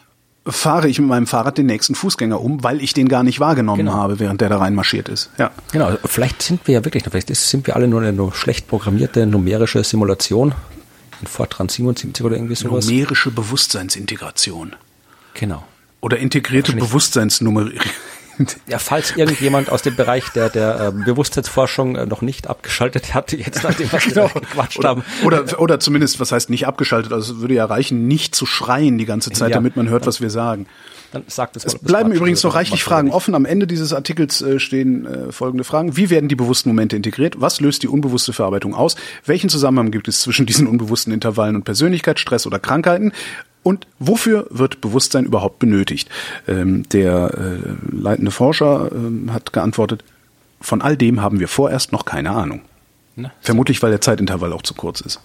[SPEAKER 2] fahre ich mit meinem Fahrrad den nächsten Fußgänger um, weil ich den gar nicht wahrgenommen genau. habe, während der da reinmarschiert ist. Ja.
[SPEAKER 3] Genau, vielleicht sind wir ja wirklich, vielleicht sind wir alle nur eine nur schlecht programmierte numerische Simulation in Fortran siebenundsiebzig oder irgendwie sowas.
[SPEAKER 2] Numerische Bewusstseinsintegration.
[SPEAKER 3] Genau.
[SPEAKER 2] Oder integrierte Bewusstseinsnumerierung.
[SPEAKER 3] Ja, falls irgendjemand aus dem Bereich der, der äh, Bewusstseinsforschung äh, noch nicht abgeschaltet hat, jetzt nachdem wir genau. gequatscht
[SPEAKER 2] oder,
[SPEAKER 3] haben.
[SPEAKER 2] Oder, oder zumindest, was heißt nicht abgeschaltet, also es würde ja reichen, nicht zu schreien die ganze Zeit, ja. damit man hört, was wir sagen.
[SPEAKER 3] Dann sagt es,
[SPEAKER 2] es bleiben übrigens noch reichlich Fragen offen. Am Ende dieses Artikels äh, stehen äh, folgende Fragen. Wie werden die bewussten Momente integriert? Was löst die unbewusste Verarbeitung aus? Welchen Zusammenhang gibt es zwischen diesen unbewussten Intervallen und Persönlichkeit, Stress oder Krankheiten? Und wofür wird Bewusstsein überhaupt benötigt? Ähm, der äh, leitende Forscher äh, hat geantwortet, von all dem haben wir vorerst noch keine Ahnung. Na, Vermutlich, weil der Zeitintervall auch zu kurz ist.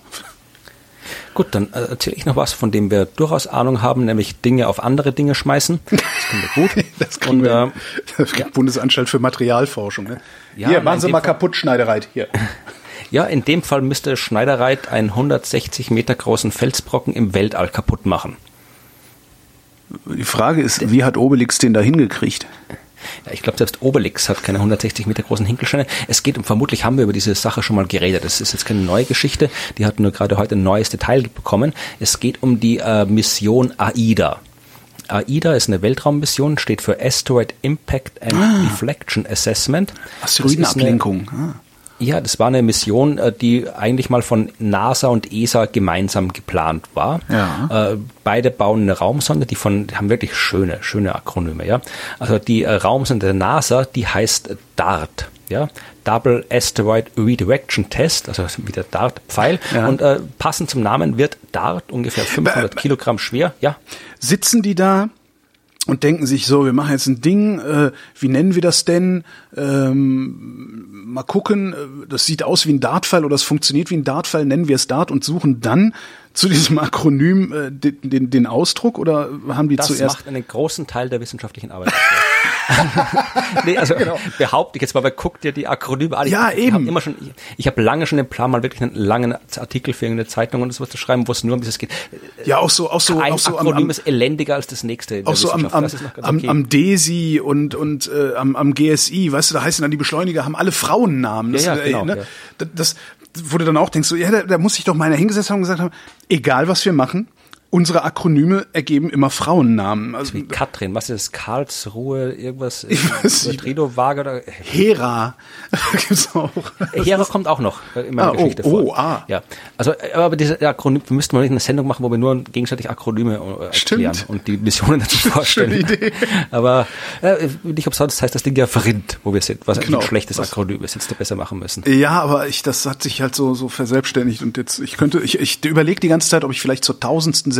[SPEAKER 3] Gut, dann äh, erzähle ich noch was, von dem wir durchaus Ahnung haben, nämlich Dinge auf andere Dinge schmeißen. Das können wir gut.
[SPEAKER 2] Das können wir, äh, ja. Bundesanstalt für Materialforschung. Ne? Ja, hier, machen Sie mal Fall, kaputt, Schneidereit. Hier.
[SPEAKER 3] Ja, in dem Fall müsste Schneidereit einen hundertsechzig Meter großen Felsbrocken im Weltall kaputt machen.
[SPEAKER 2] Die Frage ist, wie hat Obelix den da hingekriegt?
[SPEAKER 3] Ja, ich glaube, selbst Obelix hat keine hundertsechzig Meter großen Hinkelsteine. Es geht um, vermutlich haben wir über diese Sache schon mal geredet. Das ist jetzt keine neue Geschichte. Die hat nur gerade heute ein neues Detail bekommen. Es geht um die äh, Mission AIDA. AIDA ist eine Weltraummission, steht für Asteroid Impact and ah. Deflection Assessment.
[SPEAKER 2] Asteroidenablenkung. Ah.
[SPEAKER 3] Ja, das war eine Mission, die eigentlich mal von NASA und E S A gemeinsam geplant war. Ja. Äh, beide bauen eine Raumsonde, die von, die haben wirklich schöne, schöne Akronyme, ja. Also die äh, Raumsonde der NASA, die heißt DART, ja. Double Asteroid Redirection Test, also wie der Dart-Pfeil. Ja. Und äh, passend zum Namen wird DART ungefähr fünfhundert Kilogramm schwer, ja.
[SPEAKER 2] Sitzen die da und denken sich so, wir machen jetzt ein Ding, äh, wie nennen wir das denn? Ähm, mal gucken, das sieht aus wie ein Dartpfeil oder es funktioniert wie ein Dartpfeil, nennen wir es Dart und suchen dann zu diesem Akronym äh, den, den, den Ausdruck oder haben die
[SPEAKER 3] das
[SPEAKER 2] zuerst...
[SPEAKER 3] Das macht einen großen Teil der wissenschaftlichen Arbeit. nee, also genau. behaupte ich jetzt mal, weil guck dir die Akronyme an.
[SPEAKER 2] Ja,
[SPEAKER 3] ich,
[SPEAKER 2] eben.
[SPEAKER 3] Ich habe immer schon, ich, ich habe lange schon den Plan, mal wirklich einen langen Artikel für irgendeine Zeitung und sowas zu schreiben, wo es nur um dieses geht.
[SPEAKER 2] Ja, auch so, auch so,
[SPEAKER 3] Ein
[SPEAKER 2] auch so
[SPEAKER 3] Akronym
[SPEAKER 2] am,
[SPEAKER 3] ist elendiger als das nächste.
[SPEAKER 2] Auch so am, am, am, okay. am D E S I und und äh, am, am G S I, weißt du, da heißen dann die Beschleuniger, haben alle Frauennamen. Das,
[SPEAKER 3] ja, ja, genau,
[SPEAKER 2] äh, ne?
[SPEAKER 3] ja.
[SPEAKER 2] das, das wo du dann auch denkst, so, ja, da, da muss sich doch mal einer hingesetzt haben und gesagt haben, egal was wir machen, unsere Akronyme ergeben immer Frauennamen. Also,
[SPEAKER 3] wie Katrin, was ist das? Karlsruhe, irgendwas?
[SPEAKER 2] Ich weiß nicht.
[SPEAKER 3] Trido-Waage oder?
[SPEAKER 2] Hera gibt's auch.
[SPEAKER 3] Hera kommt auch noch in meiner
[SPEAKER 2] ah,
[SPEAKER 3] Geschichte
[SPEAKER 2] oh,
[SPEAKER 3] vor.
[SPEAKER 2] Oh, ah.
[SPEAKER 3] Ja. Also, aber diese Akronyme, wir müssten mal nicht eine Sendung machen, wo wir nur gegenseitig Akronyme äh, erklären
[SPEAKER 2] Stimmt.
[SPEAKER 3] und die Missionen dazu vorstellen.
[SPEAKER 2] Schöne Idee.
[SPEAKER 3] Aber äh, nicht umsonst heißt das Ding ja Verrind, wo wir sind, was
[SPEAKER 2] genau.
[SPEAKER 3] ein schlechtes Akronym ist, jetzt da besser machen müssen.
[SPEAKER 2] Ja, aber ich, das hat sich halt so, so verselbstständigt und jetzt, ich könnte, ich, ich überlege die ganze Zeit, ob ich vielleicht zur tausendsten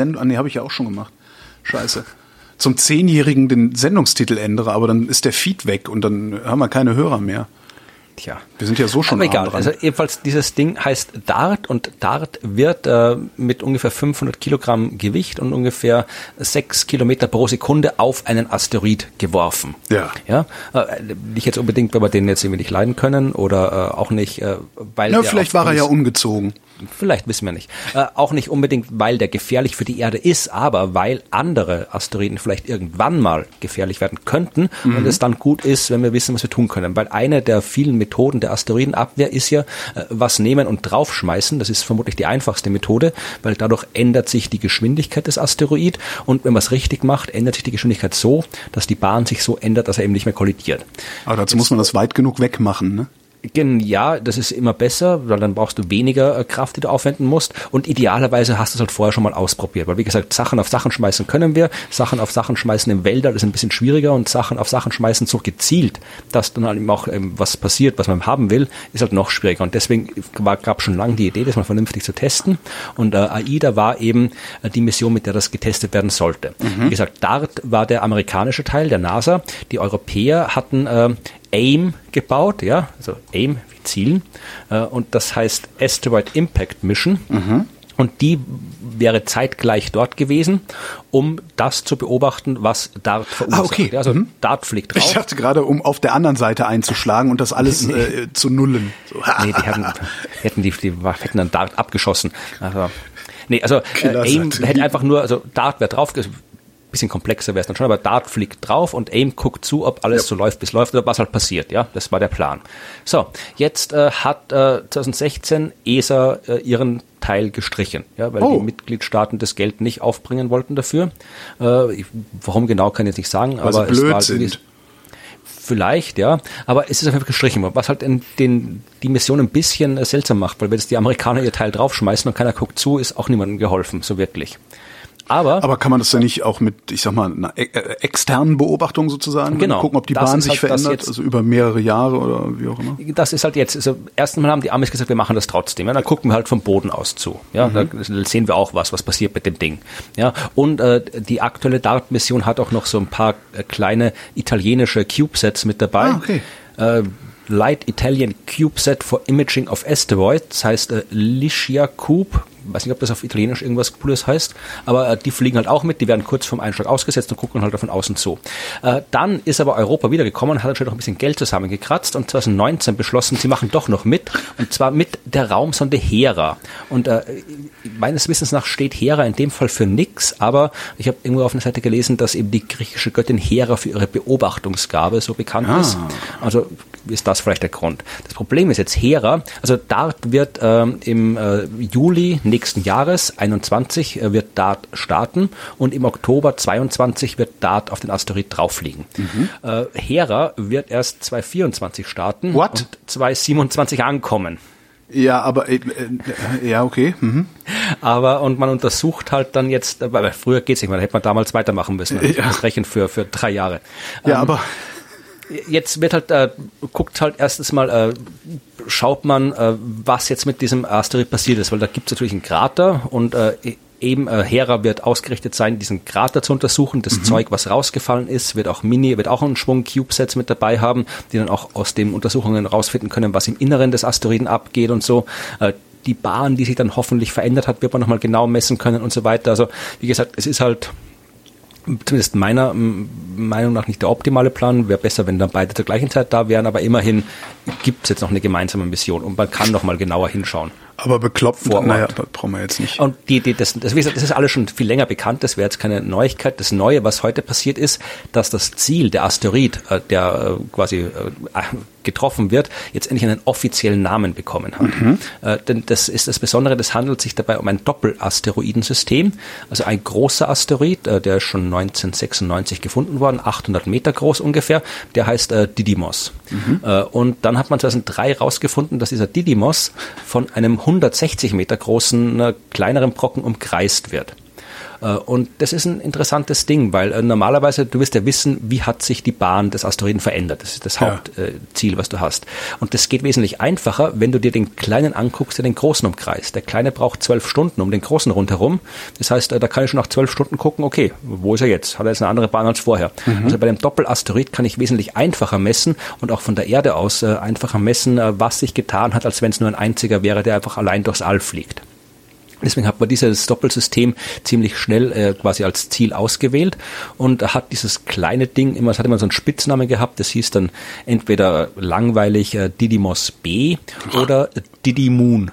[SPEAKER 2] Sendung, ah, nee, habe ich ja auch schon gemacht. Scheiße. Zum Zehnjährigen den Sendungstitel ändere, aber dann ist der Feed weg und dann haben wir keine Hörer mehr.
[SPEAKER 3] Tja.
[SPEAKER 2] Wir sind ja so schon
[SPEAKER 3] aber egal.
[SPEAKER 2] dran.
[SPEAKER 3] Also jedenfalls dieses Ding heißt DART und DART wird äh, mit ungefähr fünfhundert Kilogramm Gewicht und ungefähr sechs Kilometer pro Sekunde auf einen Asteroid geworfen.
[SPEAKER 2] Ja.
[SPEAKER 3] Ja. Äh, nicht jetzt unbedingt, weil wir den jetzt irgendwie nicht leiden können oder äh, auch nicht, äh, weil
[SPEAKER 2] ja,
[SPEAKER 3] der
[SPEAKER 2] vielleicht war er ja ungezogen.
[SPEAKER 3] Vielleicht wissen wir nicht. Äh, auch nicht unbedingt, weil der gefährlich für die Erde ist, aber weil andere Asteroiden vielleicht irgendwann mal gefährlich werden könnten mhm. und es dann gut ist, wenn wir wissen, was wir tun können. Weil eine der vielen Methoden der Asteroidenabwehr ist ja, äh, was nehmen und draufschmeißen. Das ist vermutlich die einfachste Methode, weil dadurch ändert sich die Geschwindigkeit des Asteroid und wenn man es richtig macht, ändert sich die Geschwindigkeit so, dass die Bahn sich so ändert, dass er eben nicht mehr kollidiert.
[SPEAKER 2] Aber dazu muss man das weit genug wegmachen, ne?
[SPEAKER 3] Ja, das ist immer besser, weil dann brauchst du weniger Kraft, die du aufwenden musst und idealerweise hast du es halt vorher schon mal ausprobiert, weil wie gesagt, Sachen auf Sachen schmeißen können wir, Sachen auf Sachen schmeißen im Wälder, das ist ein bisschen schwieriger und Sachen auf Sachen schmeißen so gezielt, dass dann halt eben auch ähm, was passiert, was man haben will, ist halt noch schwieriger und deswegen gab es schon lange die Idee, das mal vernünftig zu testen und äh, AIDA war eben äh, die Mission, mit der das getestet werden sollte. Mhm. Wie gesagt, DART war der amerikanische Teil der NASA, die Europäer hatten äh, AIM gebaut, ja, also AIM wie Zielen, äh, und das heißt Asteroid Impact Mission. Mhm. Und die wäre zeitgleich dort gewesen, um das zu beobachten, was DART verursacht.
[SPEAKER 2] Ah, okay.
[SPEAKER 3] Ja, also
[SPEAKER 2] mhm.
[SPEAKER 3] DART fliegt drauf.
[SPEAKER 2] Ich dachte gerade, um auf der anderen Seite einzuschlagen und das alles nee. äh, zu nullen. So.
[SPEAKER 3] Nee, die hätten, hätten die, die hätten dann DART abgeschossen. Also, nee, also äh, AIM hätte einfach nur, also DART wäre drauf, bisschen komplexer wäre es dann schon, aber DART fliegt drauf und AIM guckt zu, ob alles ja. so läuft, wie es läuft oder was halt passiert. Ja, das war der Plan. So, jetzt äh, hat äh, zwanzig sechzehn E S A äh, ihren Teil gestrichen, ja, weil oh. die Mitgliedstaaten das Geld nicht aufbringen wollten dafür. Äh, ich, warum genau, kann ich jetzt nicht sagen.
[SPEAKER 2] Weil
[SPEAKER 3] aber
[SPEAKER 2] sie blöd
[SPEAKER 3] es war
[SPEAKER 2] sind.
[SPEAKER 3] Vielleicht, ja, aber es ist auf jeden Fall gestrichen worden, was halt in den, die Mission ein bisschen äh, seltsam macht, weil wenn jetzt die Amerikaner ihr Teil draufschmeißen und keiner guckt zu, ist auch niemandem geholfen, so wirklich. Aber,
[SPEAKER 2] Aber kann man das ja nicht auch mit, ich sag mal, einer externen Beobachtung sozusagen
[SPEAKER 3] genau,
[SPEAKER 2] gucken, ob die Bahn sich halt verändert, also über mehrere Jahre oder wie auch immer?
[SPEAKER 3] Das ist halt jetzt, also erstens mal haben die Amis gesagt, wir machen das trotzdem. Ja, dann gucken wir halt vom Boden aus zu. Ja, mhm. Da sehen wir auch was, was passiert mit dem Ding. Ja, und äh, die aktuelle DART-Mission hat auch noch so ein paar äh, kleine italienische CubeSats mit dabei.
[SPEAKER 2] Ah, okay.
[SPEAKER 3] Äh, Light Italian CubeSat for Imaging of Asteroids, das heißt äh, Licia Cube. Ich weiß nicht, ob das auf Italienisch irgendwas Cooles heißt, aber äh, die fliegen halt auch mit, die werden kurz vorm Einschlag ausgesetzt und gucken halt von außen zu. Äh, dann ist aber Europa wiedergekommen und hat anscheinend noch ein bisschen Geld zusammengekratzt und zwanzig neunzehn beschlossen, sie machen doch noch mit, und zwar mit der Raumsonde Hera. Und äh, meines Wissens nach steht Hera in dem Fall für nix, aber ich habe irgendwo auf einer Seite gelesen, dass eben die griechische Göttin Hera für ihre Beobachtungsgabe so bekannt ah. ist. Also ist das vielleicht der Grund. Das Problem ist jetzt Hera, also DART wird ähm, im äh, Juli nächsten Jahres, einundzwanzig, äh, wird DART starten und im Oktober zweiundzwanzig wird DART auf den Asteroid drauffliegen. Mhm. Äh, Hera wird erst zwanzig vierundzwanzig starten
[SPEAKER 2] What?
[SPEAKER 3] und zwanzig siebenundzwanzig ankommen.
[SPEAKER 2] Ja, aber äh, äh, ja, okay. Mhm.
[SPEAKER 3] Aber und man untersucht halt dann jetzt, weil früher geht's nicht mehr, da hätte man damals weitermachen müssen.
[SPEAKER 2] Ja.
[SPEAKER 3] Das Rechnen für für drei Jahre.
[SPEAKER 2] Ja,
[SPEAKER 3] ähm,
[SPEAKER 2] aber
[SPEAKER 3] jetzt wird halt, äh, guckt halt erstens mal, äh, schaut man, äh, was jetzt mit diesem Asteroid passiert ist, weil da gibt es natürlich einen Krater und äh, eben äh, Hera wird ausgerichtet sein, diesen Krater zu untersuchen. Das mhm. Zeug, was rausgefallen ist, wird auch Mini, wird auch einen Schwung CubeSats mit dabei haben, die dann auch aus den Untersuchungen rausfinden können, was im Inneren des Asteroiden abgeht und so. Äh, die Bahn, die sich dann hoffentlich verändert hat, wird man nochmal genau messen können und so weiter. Also wie gesagt, es ist halt zumindest meiner Meinung nach nicht der optimale Plan. Wäre besser, wenn dann beide zur gleichen Zeit da wären, aber immerhin gibt es jetzt noch eine gemeinsame Mission und man kann noch mal genauer hinschauen.
[SPEAKER 2] Aber beklopft, naja, brauchen wir jetzt nicht.
[SPEAKER 3] Und die, die, das, das, wie gesagt, das ist alles schon viel länger bekannt, das wäre jetzt keine Neuigkeit. Das Neue, was heute passiert ist, dass das Ziel, der Asteroid, äh, der äh, quasi äh, getroffen wird, jetzt endlich einen offiziellen Namen bekommen hat. Mhm. Äh, denn das ist das Besondere, das handelt sich dabei um ein Doppelasteroidensystem, also ein großer Asteroid, äh, der ist schon neunzehnhundertsechsundneunzig gefunden worden, achthundert Meter groß ungefähr, der heißt äh, Didymos. Mhm. Äh, und dann hat man zweitausenddrei rausgefunden, dass dieser Didymos von einem hundertsechzig Meter großen, äh, kleineren Brocken umkreist wird. Und das ist ein interessantes Ding, weil normalerweise, du wirst ja wissen, wie hat sich die Bahn des Asteroiden verändert. Das ist das Hauptziel, was du hast. Und das geht wesentlich einfacher, wenn du dir den Kleinen anguckst, der den Großen umkreist. Der Kleine braucht zwölf Stunden um den Großen rundherum. Das heißt, da kann ich schon nach zwölf Stunden gucken, okay, wo ist er jetzt? Hat er jetzt eine andere Bahn als vorher? Mhm. Also bei dem Doppelasteroid kann ich wesentlich einfacher messen und auch von der Erde aus äh, einfacher messen, äh, was sich getan hat, als wenn es nur ein einziger wäre, der einfach allein durchs All fliegt. Deswegen hat man dieses Doppelsystem ziemlich schnell äh, quasi als Ziel ausgewählt und hat dieses kleine Ding immer, es hat immer so einen Spitznamen gehabt, das hieß dann entweder langweilig äh, Didymos B oder Didymoon.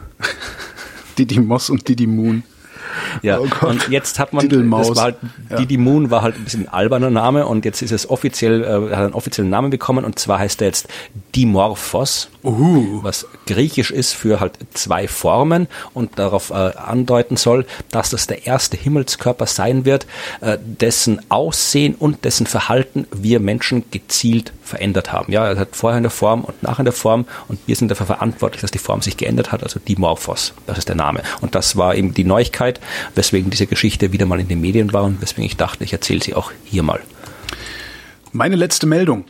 [SPEAKER 2] Didymos und Didymoon.
[SPEAKER 3] Ja, oh und jetzt hat man, das war halt, ja. Didymoon war halt ein bisschen ein alberner Name und jetzt ist es offiziell, äh, hat einen offiziellen Namen bekommen und zwar heißt er jetzt Dimorphos, uh. was griechisch ist für halt zwei Formen und darauf äh, andeuten soll, dass das der erste Himmelskörper sein wird, äh, dessen Aussehen und dessen Verhalten wir Menschen gezielt verändert haben. Ja, er hat vorher in der Form und nachher in der Form und wir sind dafür verantwortlich, dass die Form sich geändert hat, also Dimorphos, das ist der Name. Und das war eben die Neuigkeit, weswegen diese Geschichte wieder mal in den Medien war und weswegen ich dachte, ich erzähle sie auch hier mal.
[SPEAKER 2] Meine letzte Meldung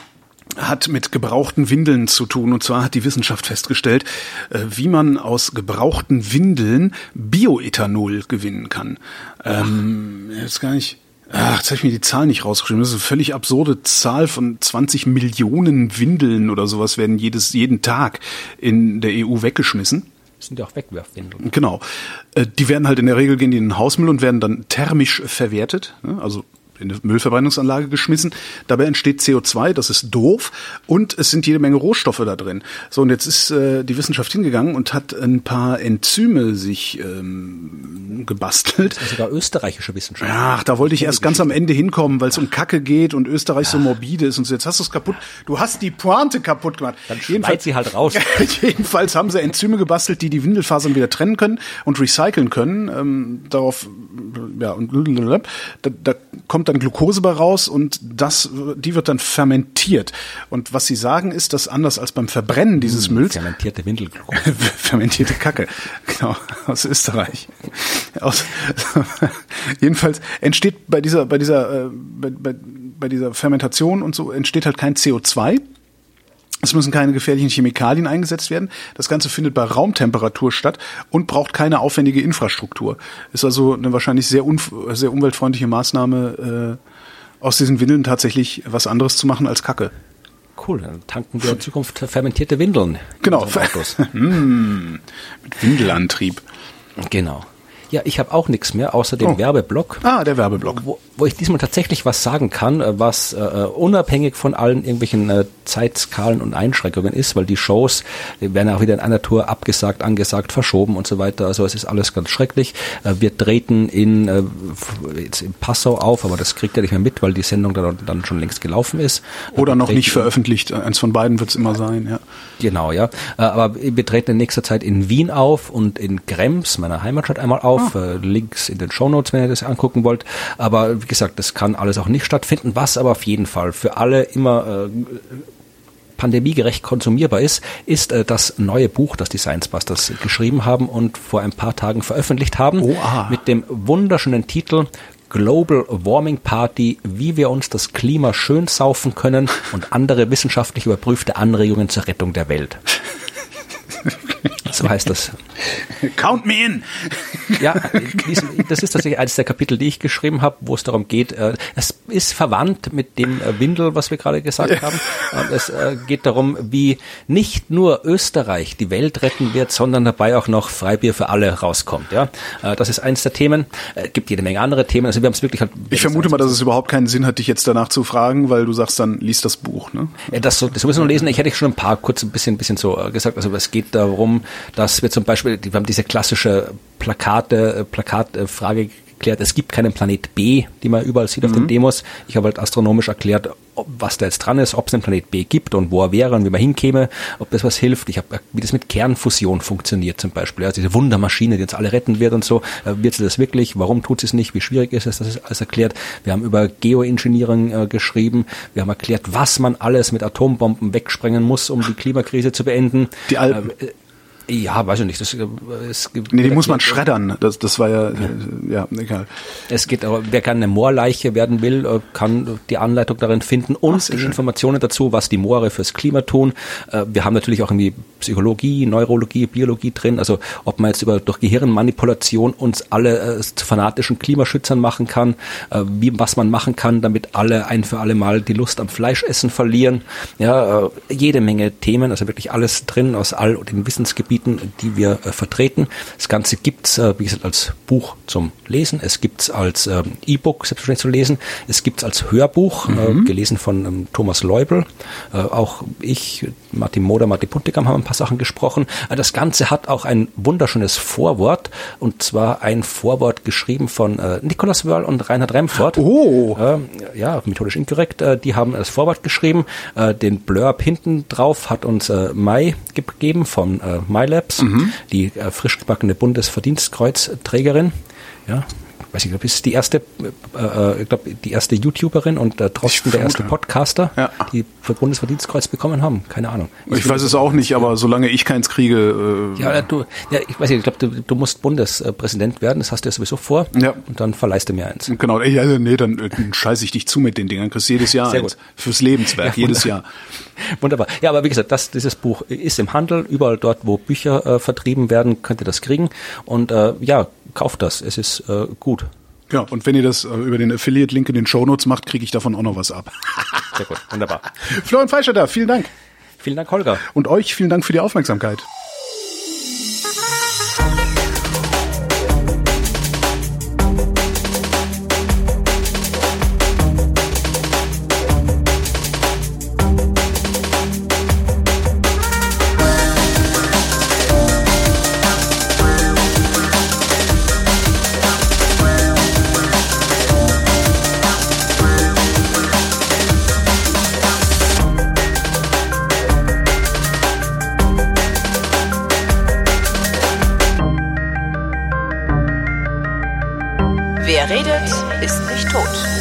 [SPEAKER 2] hat mit gebrauchten Windeln zu tun. Und zwar hat die Wissenschaft festgestellt, wie man aus gebrauchten Windeln Bioethanol gewinnen kann. Ähm, jetzt gar nicht... Ach, jetzt habe ich mir die Zahl nicht rausgeschrieben. Das ist eine völlig absurde Zahl von zwanzig Millionen Windeln oder sowas werden jedes, jeden Tag in der E U weggeschmissen.
[SPEAKER 3] Das sind ja auch Wegwerfwindeln.
[SPEAKER 2] Genau. Die werden halt in der Regel gehen die in den Hausmüll und werden dann thermisch verwertet. Also in eine Müllverbrennungsanlage geschmissen. Dabei entsteht C O zwei, das ist doof, und es sind jede Menge Rohstoffe da drin. So, und jetzt ist äh, die Wissenschaft hingegangen und hat ein paar Enzyme sich ähm, gebastelt.
[SPEAKER 3] Das ist sogar österreichische Wissenschaft.
[SPEAKER 2] Ach, da wollte ich erst ganz am Ende hinkommen, weil es um Kacke geht und Österreich so morbide ist und so. Jetzt hast du es kaputt. Du hast die Pointe kaputt gemacht.
[SPEAKER 3] Dann schneid sie halt raus.
[SPEAKER 2] Jedenfalls haben sie Enzyme gebastelt, die die Windelfasern wieder trennen können und recyceln können. Ähm, darauf, ja, und da, da kommt dann Glucose bei raus und das, die wird dann fermentiert. Und was sie sagen ist, dass anders als beim Verbrennen dieses mmh, Mülls...
[SPEAKER 3] Fermentierte Windelglucose.
[SPEAKER 2] Fermentierte Kacke, genau, aus Österreich. Aus, jedenfalls entsteht bei dieser, bei dieser, äh, bei, bei, bei dieser Fermentation und so entsteht halt kein C O zwei. Es müssen keine gefährlichen Chemikalien eingesetzt werden. Das Ganze findet bei Raumtemperatur statt und braucht keine aufwendige Infrastruktur. Ist also eine wahrscheinlich sehr, un- sehr umweltfreundliche Maßnahme, äh, aus diesen Windeln tatsächlich was anderes zu machen als Kacke.
[SPEAKER 3] Cool, dann tanken wir in Zukunft fermentierte Windeln.
[SPEAKER 2] Genau. Autos. mm, mit Windelantrieb.
[SPEAKER 3] Genau. Ja, ich habe auch nichts mehr, außer dem
[SPEAKER 2] oh.
[SPEAKER 3] Werbeblock.
[SPEAKER 2] Ah, der Werbeblock.
[SPEAKER 3] Wo, wo ich diesmal tatsächlich was sagen kann, was äh, unabhängig von allen irgendwelchen äh, Zeitskalen und Einschränkungen ist, weil die Shows die werden auch wieder in einer Tour abgesagt, angesagt, verschoben und so weiter. Also es ist alles ganz schrecklich. Äh, wir treten in, äh, jetzt in Passau auf, aber das kriegt ihr nicht mehr mit, weil die Sendung dann, dann schon längst gelaufen ist.
[SPEAKER 2] Oder noch nicht veröffentlicht. Eins von beiden wird es immer sein, ja.
[SPEAKER 3] Genau, ja. Äh, aber wir treten in nächster Zeit in Wien auf und in Krems, meiner Heimatstadt, einmal auf. Ah. Links in den Shownotes, wenn ihr das angucken wollt. Aber wie gesagt, das kann alles auch nicht stattfinden. Was aber auf jeden Fall für alle immer äh, pandemiegerecht konsumierbar ist, ist äh, das neue Buch, das die Science Busters geschrieben haben und vor ein paar Tagen veröffentlicht haben.
[SPEAKER 2] Oh, ah.
[SPEAKER 3] Mit dem wunderschönen Titel Global Warming Party, wie wir uns das Klima schön saufen können und andere wissenschaftlich überprüfte Anregungen zur Rettung der Welt. So heißt das.
[SPEAKER 2] Count me in!
[SPEAKER 3] Ja, das ist tatsächlich eines der Kapitel, die ich geschrieben habe, wo es darum geht, es ist verwandt mit dem Windel, was wir gerade gesagt haben. Es geht darum, wie nicht nur Österreich die Welt retten wird, sondern dabei auch noch Freibier für alle rauskommt. Ja, das ist eines der Themen. Es gibt jede Menge andere Themen. Also wir haben es wirklich halt.
[SPEAKER 2] Ich vermute mal, dass es überhaupt keinen Sinn hat, dich jetzt danach zu fragen, weil du sagst dann, lies das Buch, ne?
[SPEAKER 3] Das, so, das müssen wir lesen. Ich hätte schon ein paar kurz ein bisschen, bisschen so gesagt. Also es geht darum, dass wir zum Beispiel, wir haben diese klassische Plakate, Plakatfrage geklärt, es gibt keinen Planet B, die man überall sieht auf mhm. den Demos. Ich habe halt astronomisch erklärt, was da jetzt dran ist, ob es einen Planet B gibt und wo er wäre und wie man hinkäme, ob das was hilft. Ich habe, wie das mit Kernfusion funktioniert zum Beispiel. Also diese Wundermaschine, die uns alle retten wird und so. Wird sie das wirklich? Warum tut sie es nicht? Wie schwierig ist es? Das ist alles erklärt. Wir haben über Geoengineering äh, geschrieben. Wir haben erklärt, was man alles mit Atombomben wegsprengen muss, um die Klimakrise zu beenden.
[SPEAKER 2] Die Alpen.
[SPEAKER 3] Äh, Ja, weiß ich nicht. Das, es gibt,
[SPEAKER 2] nee, die muss man schreddern. Das, das war ja, ja, ja, egal.
[SPEAKER 3] Es geht aber, wer gerne eine Moorleiche werden will, kann die Anleitung darin finden und Ach, die schön. Informationen dazu, was die Moore fürs Klima tun. Wir haben natürlich auch irgendwie Psychologie, Neurologie, Biologie drin. Also ob man jetzt über durch Gehirnmanipulation uns alle äh, zu fanatischen Klimaschützern machen kann, äh, wie was man machen kann, damit alle ein für alle Mal die Lust am Fleischessen verlieren. Ja, äh, jede Menge Themen, also wirklich alles drin aus all den Wissensgebieten, die wir äh, vertreten. Das Ganze gibt's, äh, wie gesagt, als Buch zum Lesen. Es gibt's als äh, E-Book selbstverständlich zu lesen. Es gibt's als Hörbuch, mhm. äh, gelesen von ähm, Thomas Leubel. Äh, auch ich, Martin Moder, Martin Puntigam haben ein paar Sachen gesprochen. Äh, das Ganze hat auch ein wunderschönes Vorwort, und zwar ein Vorwort geschrieben von äh, Nikolaus Wörl und Reinhard Remford.
[SPEAKER 2] Oh!
[SPEAKER 3] Äh, ja, methodisch inkorrekt. Äh, die haben das Vorwort geschrieben. Äh, den Blurb hinten drauf hat uns äh, Mai gegeben von äh, MyLabs, mhm. die äh, frisch gebackene Bundesverdienstkreuzträgerin. Ja, weiß ich, glaube, ist die erste, äh, ich glaube, die erste YouTuberin und äh, trotzdem der erste Podcaster, ja. die für Bundesverdienstkreuz bekommen haben. Keine Ahnung.
[SPEAKER 2] Ich, ich weiß es auch nicht, aber solange ich keins kriege. Äh
[SPEAKER 3] ja, du, ja, ich weiß nicht, ich glaube, du, du musst Bundespräsident werden, das hast du ja sowieso vor. Ja. Und dann verleihst du mir eins.
[SPEAKER 2] Genau, ja, nee, dann, dann scheiße ich dich zu mit den Dingern. Kriegst jedes Jahr Sehr eins. Gut. Fürs Lebenswerk, ja, jedes Jahr.
[SPEAKER 3] Wunderbar. Ja, aber wie gesagt, das, dieses Buch ist im Handel. Überall dort, wo Bücher äh, vertrieben werden, könnt ihr das kriegen. Und äh, ja, kauft das. Es ist äh, gut.
[SPEAKER 2] Ja, und wenn ihr das äh, über den Affiliate-Link in den Shownotes macht, kriege ich davon auch noch was ab.
[SPEAKER 3] Sehr gut, wunderbar.
[SPEAKER 2] Florian Freistetter, vielen Dank.
[SPEAKER 3] Vielen Dank, Holger.
[SPEAKER 2] Und euch vielen Dank für die Aufmerksamkeit.
[SPEAKER 1] Wer redet, ist nicht tot.